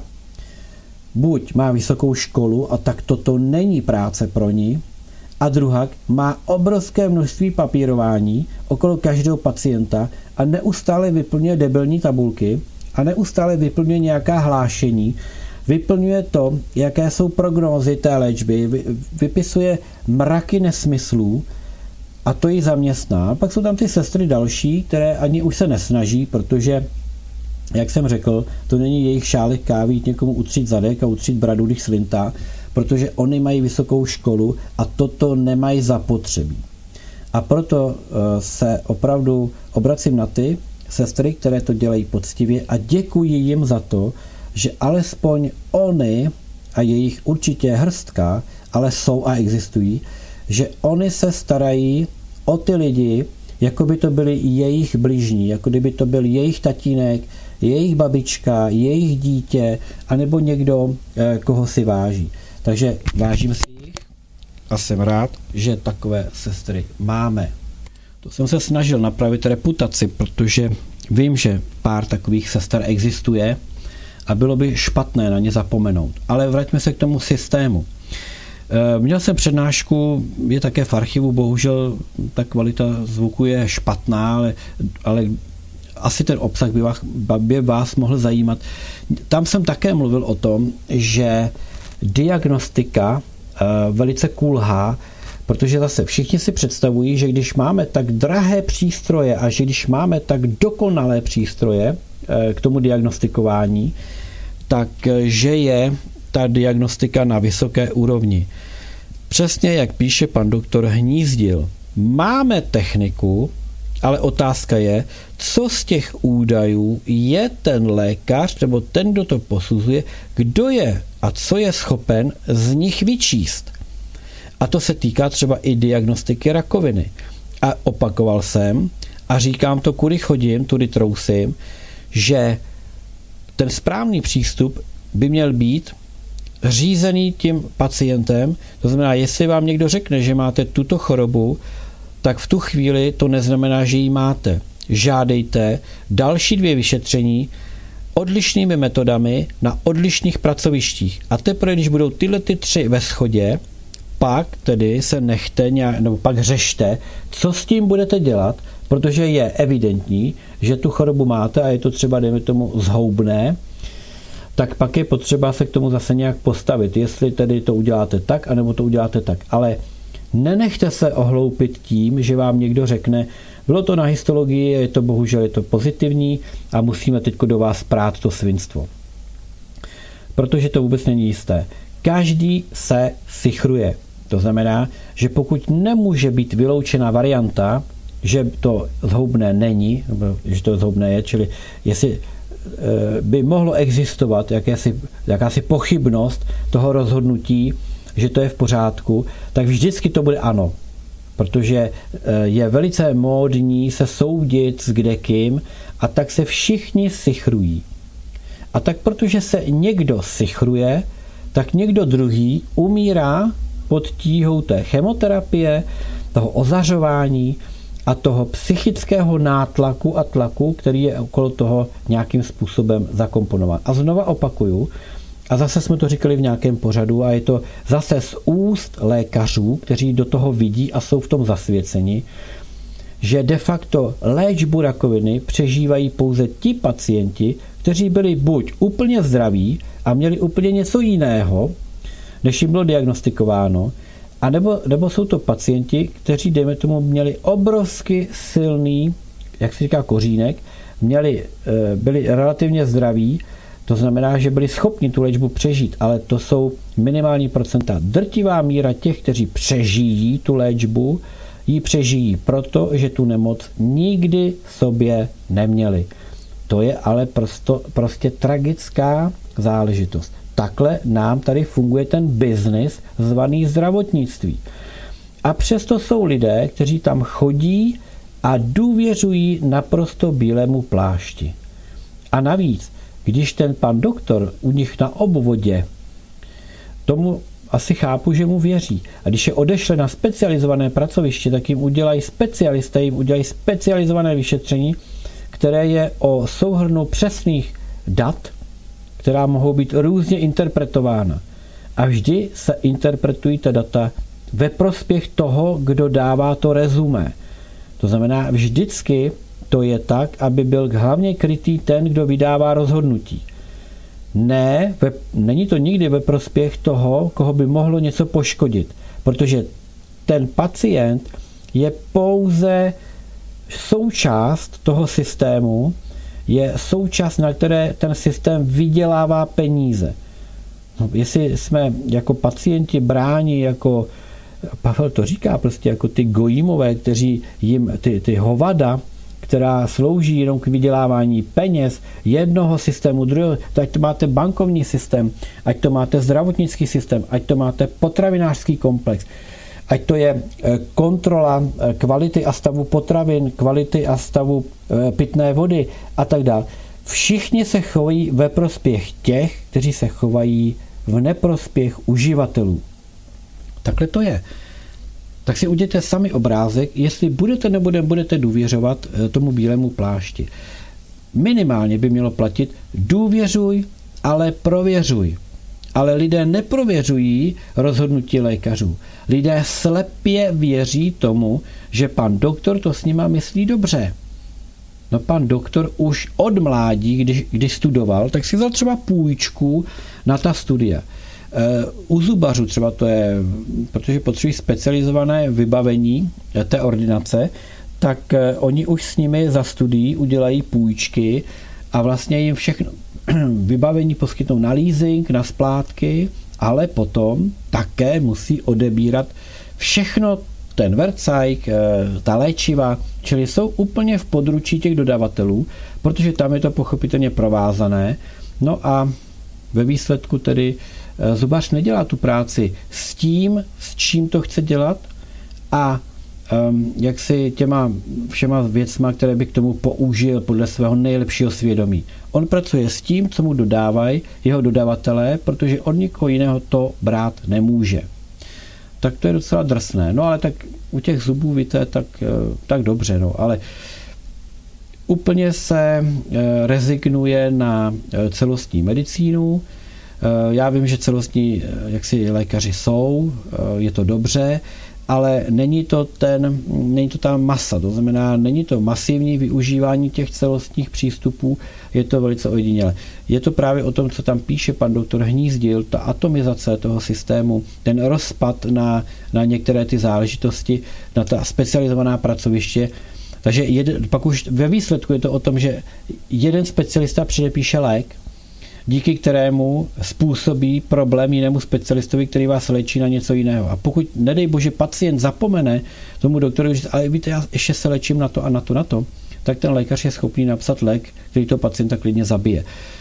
buď má vysokou školu a tak toto není práce pro ní, a druhak má obrovské množství papírování okolo každého pacienta a neustále vyplňuje debilní tabulky a neustále vyplňuje nějaká hlášení, vyplňuje to, jaké jsou prognózy té léčby, vypisuje mraky nesmyslů a to ji zaměstná. Pak jsou tam ty sestry další, které ani už se nesnaží, protože, jak jsem řekl, to není jejich šálek kávy jít někomu utřít zadek a utřít bradu, když svintá, protože oni mají vysokou školu a toto nemají zapotřebí. A proto se opravdu obracím na ty sestry, které to dělají poctivě a děkuji jim za to, že alespoň oni, a jejich určitě hrstka, ale jsou a existují, že oni se starají o ty lidi, jako by to byli jejich bližní, jako kdyby to byl jejich tatínek, jejich babička, jejich dítě, anebo někdo, koho si váží. Takže vážím si jich a jsem rád, že takové sestry máme. To jsem se snažil napravit reputaci, protože vím, že pár takových sester existuje a bylo by špatné na ně zapomenout. Ale vraťme se k tomu systému. Měl jsem přednášku, je také v archivu, bohužel ta kvalita zvuku je špatná, ale asi ten obsah by vás mohl zajímat. Tam jsem také mluvil o tom, že diagnostika velice kulhá, protože zase všichni si představují, že když máme tak drahé přístroje a že když máme tak dokonalé přístroje k tomu diagnostikování, tak že je ta diagnostika na vysoké úrovni. Přesně jak píše pan doktor Hnízdil. Máme techniku, ale otázka je, co z těch údajů je ten lékař nebo ten, kdo to posuzuje, kdo je a co je schopen z nich vyčíst. A to se týká třeba i diagnostiky rakoviny. A opakoval jsem a říkám to, kudy chodím, tudy trousím, že ten správný přístup by měl být řízený tím pacientem, to znamená, jestli vám někdo řekne, že máte tuto chorobu, tak v tu chvíli to neznamená, že ji máte. Žádejte další 2 vyšetření odlišnými metodami na odlišných pracovištích. A teprve, když budou tyhle 3 ve shodě, pak tedy se nechte nebo pak řešte, co s tím budete dělat, protože je evidentní, že tu chorobu máte a je to třeba, dejme tomu, zhoubné, tak pak je potřeba se k tomu zase nějak postavit, jestli tedy to uděláte tak, anebo to uděláte tak. Ale nenechte se ohloupit tím, že vám někdo řekne, bylo to na histologii, je to bohužel je to pozitivní a musíme teď do vás prát to svinstvo. Protože to vůbec není jisté. Každý se sichruje. To znamená, že pokud nemůže být vyloučena varianta, že to zhoubné není, nebo že to zhoubné je, čili jestli by mohlo existovat jakási pochybnost toho rozhodnutí, že to je v pořádku, tak vždycky to bude ano. Protože je velice módní se soudit s kdekým a tak se všichni sichrují. A tak protože se někdo sichruje, tak někdo druhý umírá pod tíhou té chemoterapie, toho ozařování a toho psychického nátlaku a tlaku, který je okolo toho nějakým způsobem zakomponován. A znova opakuju, a zase jsme to říkali v nějakém pořadu a je to zase z úst lékařů, kteří do toho vidí a jsou v tom zasvěceni, že de facto léčbu rakoviny přežívají pouze ti pacienti, kteří byli buď úplně zdraví a měli úplně něco jiného, než jim bylo diagnostikováno, a nebo jsou to pacienti, kteří, dejme tomu, měli obrovsky silný, jak se říká, kořínek, byli relativně zdraví, to znamená, že byli schopni tu léčbu přežít, ale to jsou minimální procenta. Drtivá míra těch, kteří přežijí tu léčbu, ji přežijí proto, že tu nemoc nikdy sobě neměli. To je ale prostě tragická záležitost. takhle nám tady funguje ten biznis zvaný zdravotnictví. A přesto jsou lidé, kteří tam chodí a důvěřují naprosto bílému plášti. A navíc, když ten pan doktor u nich na obvodě, tomu asi chápu, že mu věří. A když je odešle na specializované pracoviště, tak jim udělají specialisté, jim udělají specializované vyšetření, které je o souhrnu přesných dat, která mohou být různě interpretována. A vždy se interpretují ta data ve prospěch toho, kdo dává to rezumé. To znamená, vždycky to je tak, aby byl hlavně krytý ten, kdo vydává rozhodnutí. Není to nikdy ve prospěch toho, koho by mohlo něco poškodit, protože ten pacient je pouze součást toho systému, je součást, na které ten systém vydělává peníze. No, jestli jsme jako pacienti bráni, jako Pavel to říká, prostě jako ty gojímové, kteří jim ty hovada, která slouží jenom k vydělávání peněz jednoho systému, druhého, ať to máte bankovní systém, ať to máte zdravotnický systém, ať to máte potravinářský komplex, ať to je kontrola kvality a stavu potravin, kvality a stavu pitné vody a tak dále. Všichni se chovají ve prospěch těch, kteří se chovají v neprospěch uživatelů. Takhle to je. Tak si udělejte sami obrázek, jestli budete nebo nebudete důvěřovat tomu bílému plášti. Minimálně by mělo platit důvěřuj, ale prověřuj. Ale lidé neprověřují rozhodnutí lékařů. Lidé slepě věří tomu, že pan doktor to s nima myslí dobře. No pan doktor už od mládí, když studoval, tak si vzal třeba půjčku na ta studia. U zubařů třeba to je, protože potřebují specializované vybavení té ordinace, tak oni už s nimi za studií udělají půjčky a vlastně jim všechno vybavení poskytnou na leasing, na splátky, ale potom také musí odebírat všechno, ten vercajk, ta léčiva, čili jsou úplně v područí těch dodavatelů, protože tam je to pochopitelně provázané. No a ve výsledku tedy zubař nedělá tu práci s tím, s čím to chce dělat a jak si těma všema věcma, které by k tomu použil podle svého nejlepšího svědomí. On pracuje s tím, co mu dodávají jeho dodavatelé, protože od nikoho jiného to brát nemůže. Tak to je docela drsné. No ale tak u těch zubů, víte, tak dobře, no, ale úplně se rezignuje na celostní medicínu. Já vím, že celostní jaksi lékaři jsou, je to dobře, ale není to ta masa, to znamená, není to masivní využívání těch celostních přístupů, je to velice ojedinělé. Je to právě o tom, co tam píše pan doktor Hnízdil, ta atomizace toho systému, ten rozpad na některé ty záležitosti, na ta specializovaná pracoviště. Takže pak už ve výsledku je to o tom, že jeden specialista předepíše lék, díky kterému způsobí problém jinému specialistovi, který vás léčí na něco jiného. A pokud, nedej bože, pacient zapomene tomu doktoru, že ale víte, já ještě se léčím na to a na to, na to, tak ten lékař je schopný napsat lék, který to pacienta klidně zabije.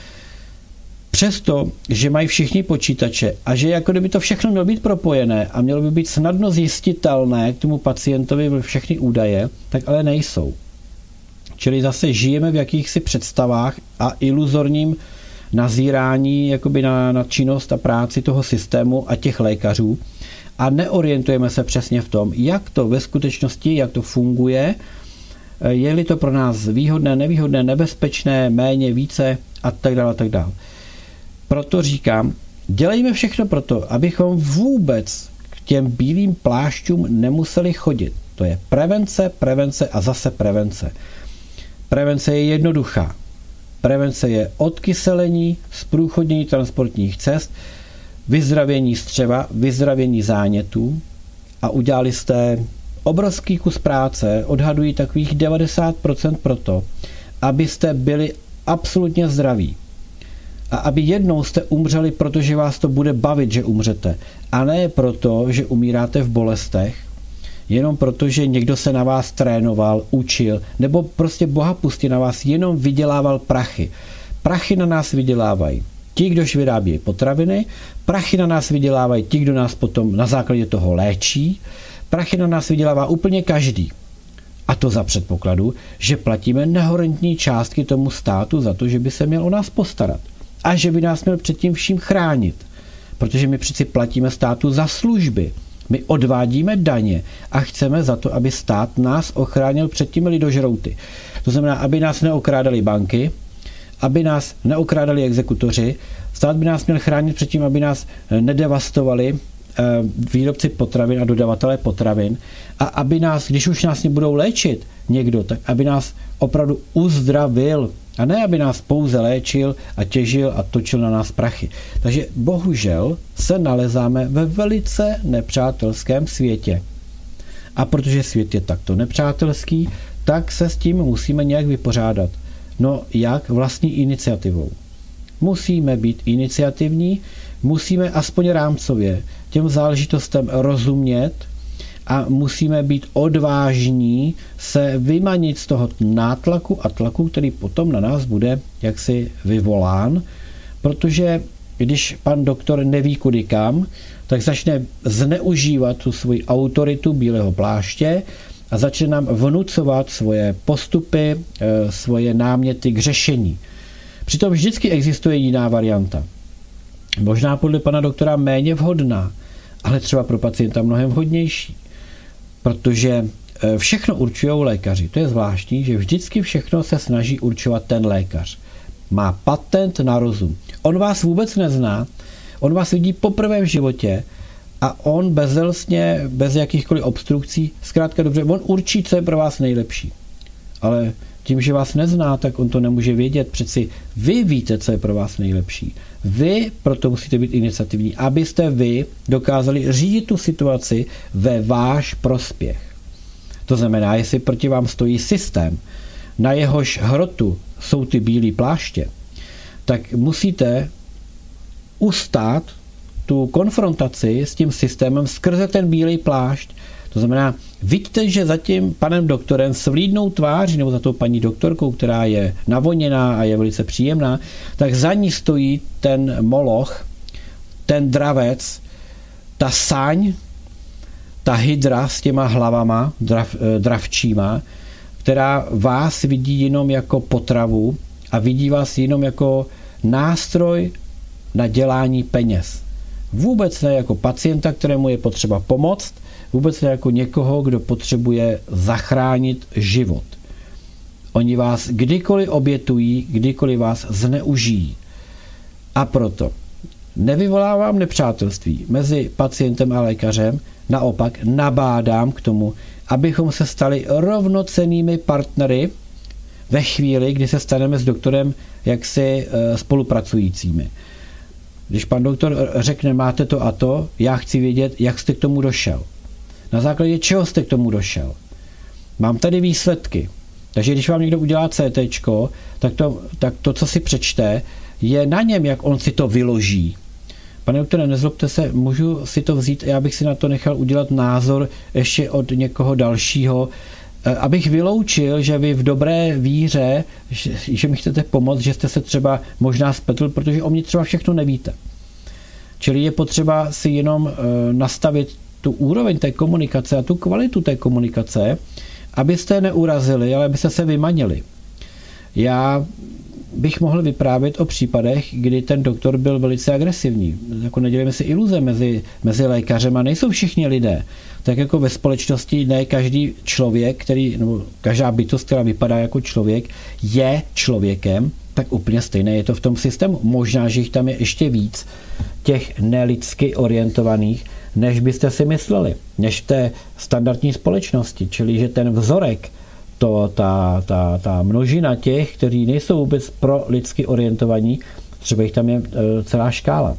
Přesto, že mají všichni počítače a že jako kdyby to všechno mělo být propojené a mělo by být snadno zjistitelné k tomu pacientovi všechny údaje, tak ale nejsou. Čili zase žijeme v jakýchsi představách a iluzorním nazírání jakoby na činnost a práci toho systému a těch lékařů a neorientujeme se přesně v tom, jak to ve skutečnosti, jak to funguje, je-li to pro nás výhodné, nevýhodné, nebezpečné, méně, více a tak dále, a tak dále. Proto říkám, dělejme všechno proto, abychom vůbec k těm bílým plášťům nemuseli chodit. To je prevence, prevence a zase prevence. Prevence je jednoduchá. Prevence je odkyselení, zprůchodnění transportních cest, vyzdravění střeva, vyzdravění zánětů a udělali jste obrovský kus práce, odhadují takových 90% proto, abyste byli absolutně zdraví. A aby jednou jste umřeli, protože vás to bude bavit, že umřete. A ne proto, že umíráte v bolestech, jenom proto, že někdo se na vás trénoval, učil, nebo prostě bohapustě na vás jenom vydělával prachy. Prachy na nás vydělávají ti, kdož vyrábějí potraviny, prachy na nás vydělávají ti, kdo nás potom na základě toho léčí, prachy na nás vydělává úplně každý. A to za předpokladu, že platíme nehorentní částky tomu státu za to, že by se měl o nás postarat. A že by nás měl před tím vším chránit. Protože my přeci platíme státu za služby. My odvádíme daně a chceme za to, aby stát nás ochránil před těmi lidožrouty. To znamená, aby nás neokrádali banky, aby nás neokrádali exekutoři, stát by nás měl chránit před tím, aby nás nedevastovali výrobci potravin a dodavatelé potravin a aby nás, když už nás nebudou léčit někdo, tak aby nás opravdu uzdravil a ne, aby nás pouze léčil a těžil a točil na nás prachy. Takže bohužel se nalezáme ve velice nepřátelském světě. A protože svět je takto nepřátelský, tak se s tím musíme nějak vypořádat. No jak? Vlastní iniciativou. Musíme být iniciativní, musíme aspoň rámcově těm záležitostem rozumět a musíme být odvážní se vymanit z toho nátlaku a tlaku, který potom na nás bude jaksi vyvolán, protože když pan doktor neví kudy kam, tak začne zneužívat tu svoji autoritu bílého pláště a začne nám vnucovat svoje postupy, svoje náměty k řešení. Přitom vždycky existuje jiná varianta. Možná podle pana doktora méně vhodná, ale třeba pro pacienta mnohem vhodnější. Protože všechno určují lékaři. To je zvláštní, že vždycky všechno se snaží určovat ten lékař. Má patent na rozum. On vás vůbec nezná, on vás vidí poprvé v životě a on bezelstně, bez jakýchkoliv obstrukcí, zkrátka dobře, on určí, co je pro vás nejlepší. Ale tím, že vás nezná, tak on to nemůže vědět. Přeci vy víte, co je pro vás nejlepší. Vy proto musíte být iniciativní, abyste vy dokázali řídit tu situaci ve váš prospěch. To znamená, jestli proti vám stojí systém, na jehož hrotu jsou ty bílé pláště, tak musíte ustát tu konfrontaci s tím systémem skrze ten bílý plášť. To znamená, vidíte, že za tím panem doktorem s vlídnou tváří, nebo za tou paní doktorkou, která je navoněná a je velice příjemná, tak za ní stojí ten moloch, ten dravec, ta sáň, ta hydra s těma hlavama dravčíma, která vás vidí jenom jako potravu a vidí vás jenom jako nástroj na dělání peněz. Vůbec ne jako pacienta, kterému je potřeba pomoct, vůbec ne jako někoho, kdo potřebuje zachránit život. Oni vás kdykoliv obětují, kdykoliv vás zneužijí. A proto nevyvolávám nepřátelství mezi pacientem a lékařem, naopak nabádám k tomu, abychom se stali rovnocennými partnery ve chvíli, kdy se staneme s doktorem jaksi spolupracujícími. Když pan doktor řekne, máte to a to, já chci vědět, jak jste k tomu došel. Na základě čeho jste k tomu došel. Mám tady výsledky. Takže když vám někdo udělá CTčko, tak to, co si přečte, je na něm, jak on si to vyloží. Pane doktore, nezlobte se, můžu si to vzít, já bych si na to nechal udělat názor ještě od někoho dalšího, abych vyloučil, že vy v dobré víře, že mi chcete pomoct, že jste se třeba možná spletl, protože o mě třeba všechno nevíte. Čili je potřeba si jenom nastavit tu úroveň té komunikace a tu kvalitu té komunikace, abyste neurazili, ale abyste se vymanili. Já bych mohl vyprávět o případech, kdy ten doktor byl velice agresivní. Jako nedělíme si iluze mezi lékařem a nejsou všichni lidé. Tak jako ve společnosti ne každý člověk, nebo každá bytost, která vypadá jako člověk, je člověkem, tak úplně stejné je to v tom systému. Možná, že jich tam je ještě víc, těch nelidsky orientovaných, než byste si mysleli, než v té standardní společnosti. Čili, že ten vzorek, ta množina těch, kteří nejsou vůbec pro lidsky orientovaní, třeba jich tam je celá škála.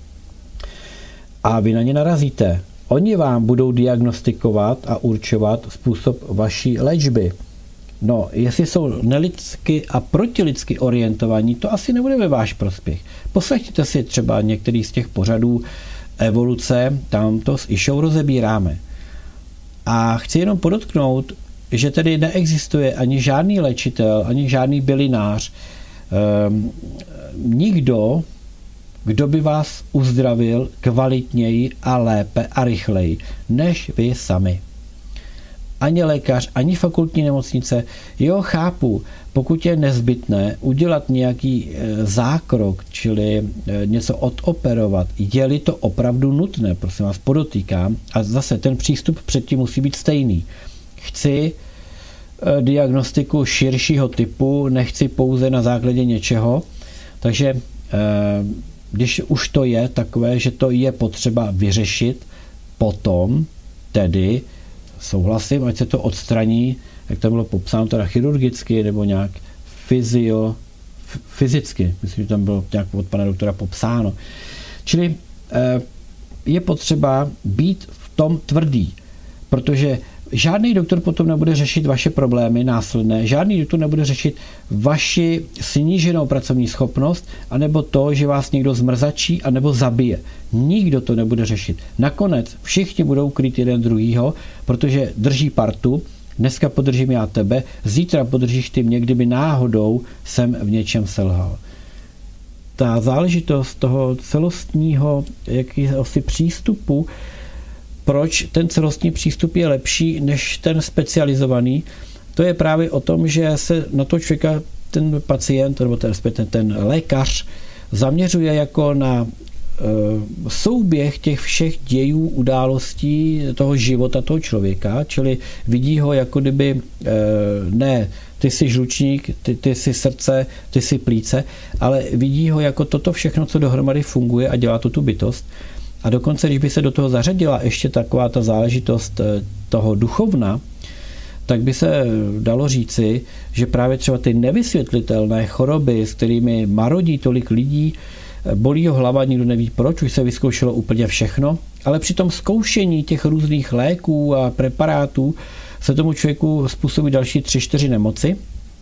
A vy na ně narazíte. Oni vám budou diagnostikovat a určovat způsob vaší léčby. No, jestli jsou nelidsky a protilidsky orientovaní, to asi nebude ve váš prospěch. Poslechněte si třeba některý z těch pořadů evoluce, tam to s Išou rozebíráme. A chci jenom podotknout, že tedy neexistuje ani žádný léčitel, ani žádný bylinář. Nikdo kdo by vás uzdravil kvalitněji a lépe a rychleji, než vy sami. Ani lékař, ani fakultní nemocnice. Jo, chápu, pokud je nezbytné udělat nějaký zákrok, čili něco odoperovat, je-li to opravdu nutné, prosím vás, podotýkám, a zase ten přístup předtím musí být stejný. Chci diagnostiku širšího typu, nechci pouze na základě něčeho, takže když už to je takové, že to je potřeba vyřešit, potom tedy souhlasím, ať se to odstraní, jak to bylo popsáno, teda chirurgicky nebo nějak fyzicky, myslím, že tam bylo nějak od pana doktora popsáno. Čili je potřeba být v tom tvrdý, protože žádný doktor potom nebude řešit vaše problémy následné, žádný doktor nebude řešit vaši sníženou pracovní schopnost, anebo to, že vás někdo zmrzačí, anebo zabije. Nikdo to nebude řešit. Nakonec všichni budou kryt jeden druhýho, protože drží partu, dneska podržím já tebe, zítra podržíš ty mě, kdyby náhodou jsem v něčem selhal. Ta záležitost toho celostního jakýsi přístupu, proč ten celostní přístup je lepší než ten specializovaný, to je právě o tom, že se na to člověka ten pacient nebo ten lékař zaměřuje jako na souběh těch všech dějů, událostí toho života toho člověka, čili vidí ho jako kdyby ne ty jsi žlučník, ty jsi srdce, ty jsi plíce, ale vidí ho jako toto všechno, co dohromady funguje a dělá to tu bytost. A dokonce, když by se do toho zařadila ještě taková ta záležitost toho duchovna, tak by se dalo říci, že právě třeba ty nevysvětlitelné choroby, s kterými marodí tolik lidí, bolí ho hlava, nikdo neví proč, už se vyzkoušelo úplně všechno, ale při tom zkoušení těch různých léků a preparátů se tomu člověku způsobí další 3-4 nemoci,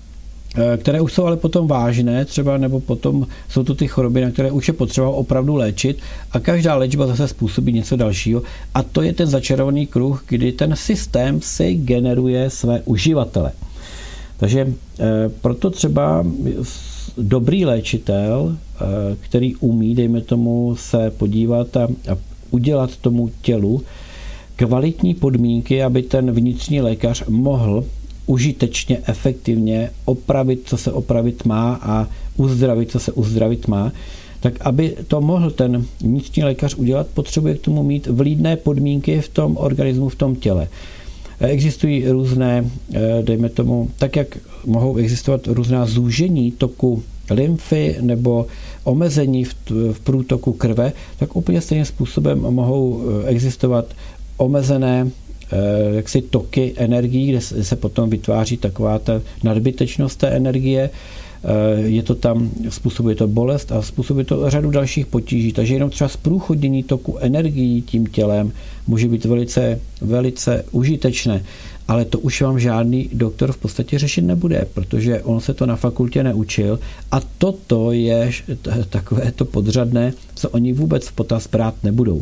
které už jsou ale potom vážné, třeba nebo potom jsou to ty choroby, na které už je potřeba opravdu léčit a každá léčba zase způsobí něco dalšího a to je ten začarovaný kruh, kdy ten systém si generuje své uživatele. Takže proto třeba dobrý léčitel, který umí, dejme tomu, se podívat a udělat tomu tělu kvalitní podmínky, aby ten vnitřní lékař mohl užitečně, efektivně opravit, co se opravit má a uzdravit, co se uzdravit má, tak aby to mohl ten vnitřní lékař udělat, potřebuje k tomu mít vlídné podmínky v tom organismu, v tom těle. Existují různé, dejme tomu, tak jak mohou existovat různá zúžení toku lymfy nebo omezení v průtoku krve, tak úplně stejným způsobem mohou existovat omezené jaksi toky energií, kde se potom vytváří taková ta nadbytečnost té energie. Je to tam, způsobuje to bolest a způsobuje to řadu dalších potíží. Takže jenom třeba zprůchodnění toku energií tím tělem může být velice, velice užitečné. Ale to už vám žádný doktor v podstatě řešit nebude, protože on se to na fakultě neučil a toto je takové to podřadné, co oni vůbec v potaz brát nebudou.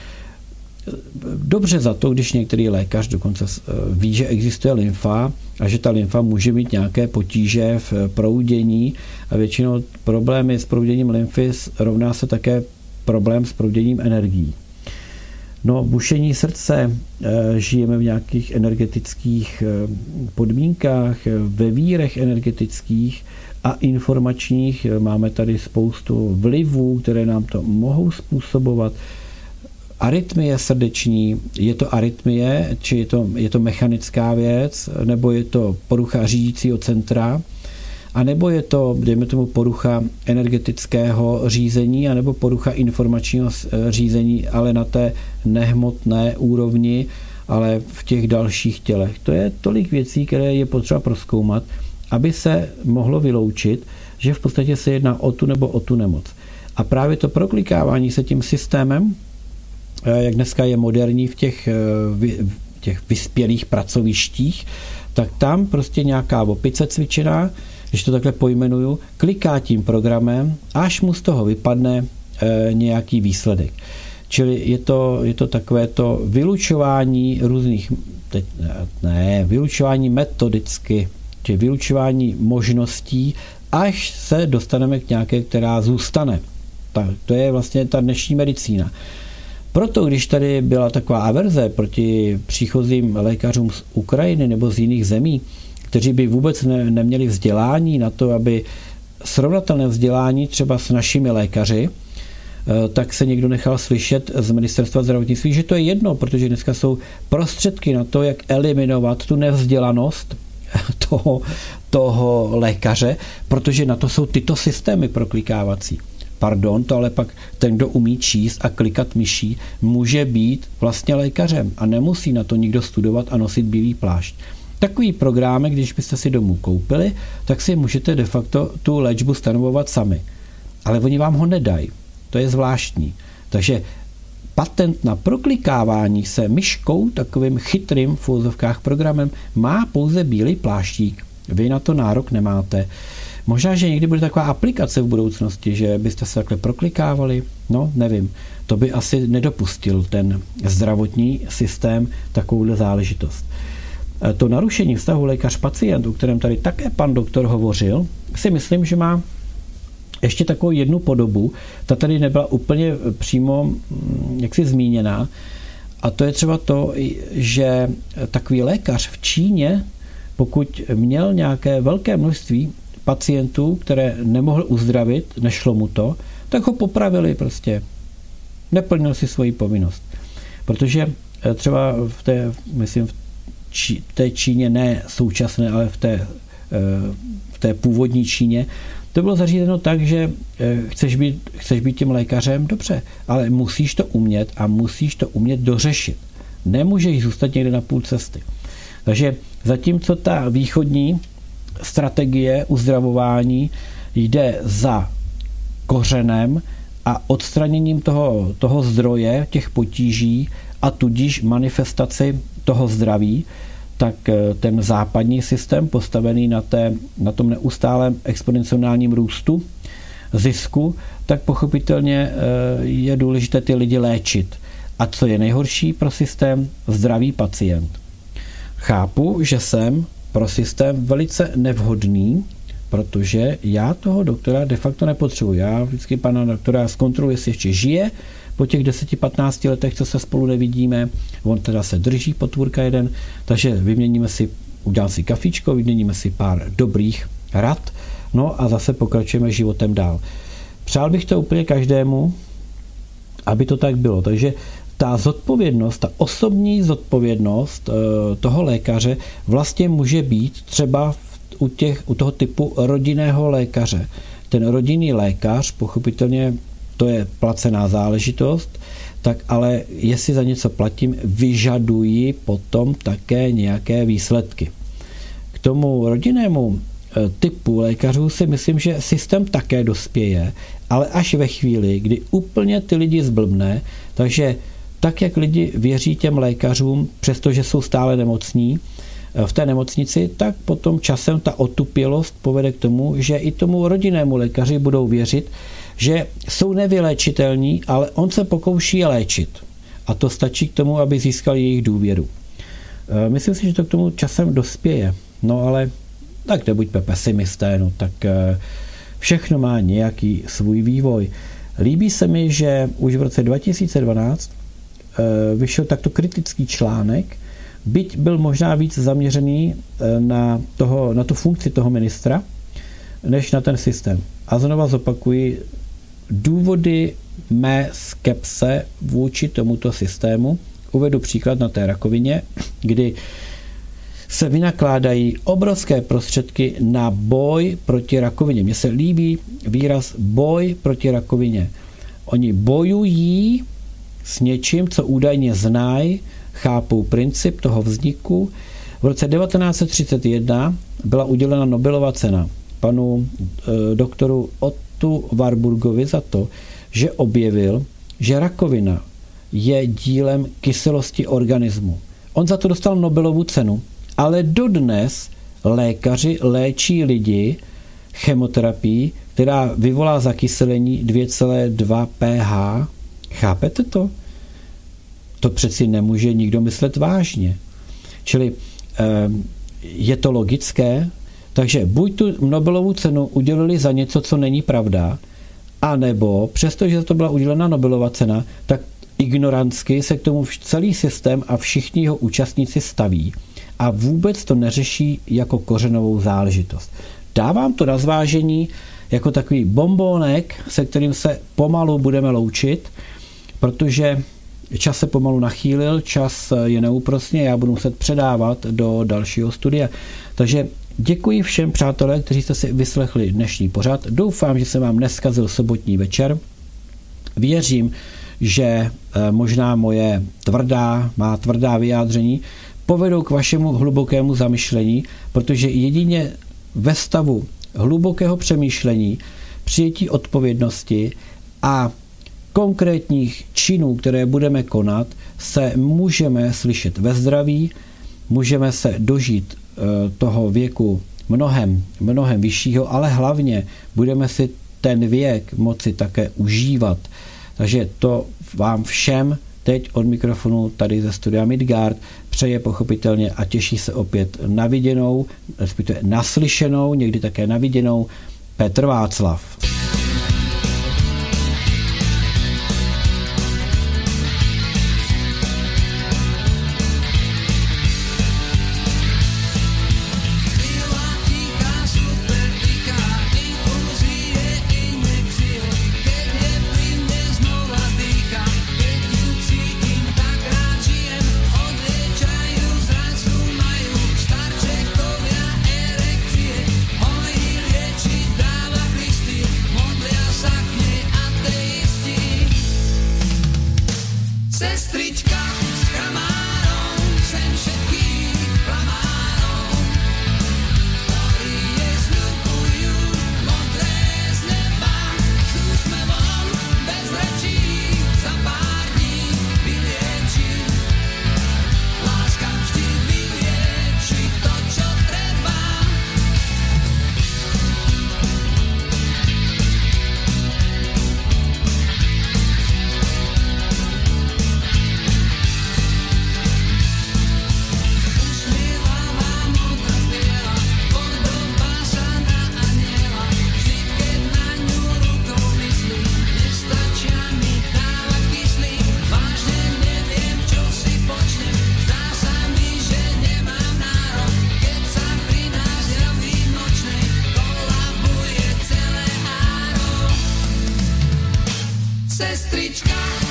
Dobře za to, když některý lékař dokonce ví, že existuje lymfa a že ta lymfa může mít nějaké potíže v proudění a většinou problémy s prouděním lymfy rovná se také problém s prouděním energií. No, bušení srdce, žijeme v nějakých energetických podmínkách, ve vírech energetických a informačních. Máme tady spoustu vlivů, které nám to mohou způsobovat. Arytmie srdeční, je to arytmie, či je to mechanická věc, nebo je to porucha řídícího centra, a nebo je to, dejme tomu, porucha energetického řízení, anebo porucha informačního řízení, ale na té nehmotné úrovni, ale v těch dalších tělech. To je tolik věcí, které je potřeba prozkoumat, aby se mohlo vyloučit, že v podstatě se jedná o tu nebo o tu nemoc. A právě to proklikávání se tím systémem, jak dneska je moderní v těch vyspělých pracovištích, tak tam prostě nějaká opice cvičená, když to takhle pojmenuju, kliká tím programem, až mu z toho vypadne nějaký výsledek. Čili je to takové to vylučování různých, vylučování metodicky, či vylučování možností, až se dostaneme k nějaké, která zůstane. To je vlastně ta dnešní medicína. Proto, když tady byla taková averze proti příchozím lékařům z Ukrajiny nebo z jiných zemí, kteří by vůbec neměli vzdělání na to, aby srovnatelné vzdělání třeba s našimi lékaři, tak se někdo nechal slyšet z ministerstva zdravotnictví, že to je jedno, protože dneska jsou prostředky na to, jak eliminovat tu nevzdělanost toho lékaře, protože na to jsou tyto systémy proklikávací. Pardon, to ale pak ten, kdo umí číst a klikat myší, může být vlastně lékařem a nemusí na to nikdo studovat a nosit bílý plášť. Takový program, když byste si domů koupili, tak si můžete de facto tu léčbu stanovovat sami. Ale oni vám ho nedají. To je zvláštní. Takže patent na proklikávání se myškou, takovým chytrým v úzovkách programem, má pouze bílý pláštík. Vy na to nárok nemáte. Možná, že někdy bude taková aplikace v budoucnosti, že byste se takhle proklikávali. No, nevím. To by asi nedopustil ten zdravotní systém takovouhle záležitost. To narušení vztahu lékař-pacient, o kterém tady také pan doktor hovořil, si myslím, že má ještě takovou jednu podobu. Ta tady nebyla úplně přímo jaksi zmíněná. A to je třeba to, že takový lékař v Číně, pokud měl nějaké velké množství pacientů, které nemohl uzdravit, nešlo mu to, tak ho popravili prostě. Neplnil si svoji povinnost. Protože třeba v té Číně, ne současné, ale v té původní Číně, to bylo zařízeno tak, že chceš být tím lékařem, dobře, ale musíš to umět a musíš to umět dořešit. Nemůžeš zůstat někde na půl cesty. Takže zatímco ta východní strategie uzdravování jde za kořenem a odstraněním toho zdroje, těch potíží a tudíž manifestaci toho zdraví, tak ten západní systém postavený na tom neustálém exponenciálním růstu zisku, tak pochopitelně je důležité ty lidi léčit. A co je nejhorší pro systém? Zdravý pacient. Chápu, že jsem pro systém velice nevhodný, protože já toho doktora de facto nepotřebuji. Já vždycky pana doktora zkontroluji, jestli ještě žije po těch 10-15 letech, co se spolu nevidíme. On teda se drží potvůrka jeden, takže udělám si kafíčko, vyměníme si pár dobrých rad, no a zase pokračujeme životem dál. Přál bych to úplně každému, aby to tak bylo. Takže ta zodpovědnost, ta osobní zodpovědnost toho lékaře vlastně může být třeba u toho typu rodinného lékaře. Ten rodinný lékař, pochopitelně to je placená záležitost, tak ale jestli za něco platím, vyžaduji potom také nějaké výsledky. K tomu rodinnému typu lékařů si myslím, že systém také dospěje, ale až ve chvíli, kdy úplně ty lidi zblbne, takže tak, jak lidi věří těm lékařům, přestože jsou stále nemocní v té nemocnici, tak potom časem ta otupělost povede k tomu, že i tomu rodinnému lékaři budou věřit, že jsou nevyléčitelní, ale on se pokouší je léčit. A to stačí k tomu, aby získali jejich důvěru. Myslím si, že to k tomu časem dospěje. No ale tak nebuďme pesimisté, no tak všechno má nějaký svůj vývoj. Líbí se mi, že už v roce 2012 vyšel takto kritický článek, byť byl možná víc zaměřený na tu funkci toho ministra, než na ten systém. A znova zopakuji, důvody mé skepse vůči tomuto systému. Uvedu příklad na té rakovině, kdy se vynakládají obrovské prostředky na boj proti rakovině. Mně se líbí výraz boj proti rakovině. Oni bojují s něčím, co údajně znají, chápou princip toho vzniku. V roce 1931 byla udělena Nobelova cena panu doktoru Ottu Warburgovi za to, že objevil, že rakovina je dílem kyselosti organismu. On za to dostal Nobelovu cenu, ale dodnes lékaři léčí lidi chemoterapií, která vyvolá zakyselení 2,2 pH. Chápete to? To přeci nemůže nikdo myslet vážně. Čili je to logické, takže buď tu Nobelovu cenu udělili za něco, co není pravda, A nebo, přestože to byla udělena Nobelova cena, tak ignorantsky se k tomu celý systém a všichni jeho účastníci staví a vůbec to neřeší jako kořenovou záležitost. Dávám to na zvážení jako takový bombónek, se kterým se pomalu budeme loučit, protože čas se pomalu nachýlil, čas je neúprosně, já budu muset předávat do dalšího studia. Takže děkuji všem přátelé, kteří jste si vyslechli dnešní pořad. Doufám, že se vám neskazil sobotní večer. Věřím, že možná moje tvrdá vyjádření povedou k vašemu hlubokému zamyšlení, protože jedině ve stavu hlubokého přemýšlení, přijetí odpovědnosti a konkrétních činů, které budeme konat, se můžeme slyšet ve zdraví, můžeme se dožít toho věku mnohem vyššího, ale hlavně budeme si ten věk moci také užívat. Takže to vám všem teď od mikrofonu tady ze studia Midgard přeje pochopitelně a těší se opět na viděnou, respektive naslyšenou, někdy také na viděnou Petr Václav. Sestrička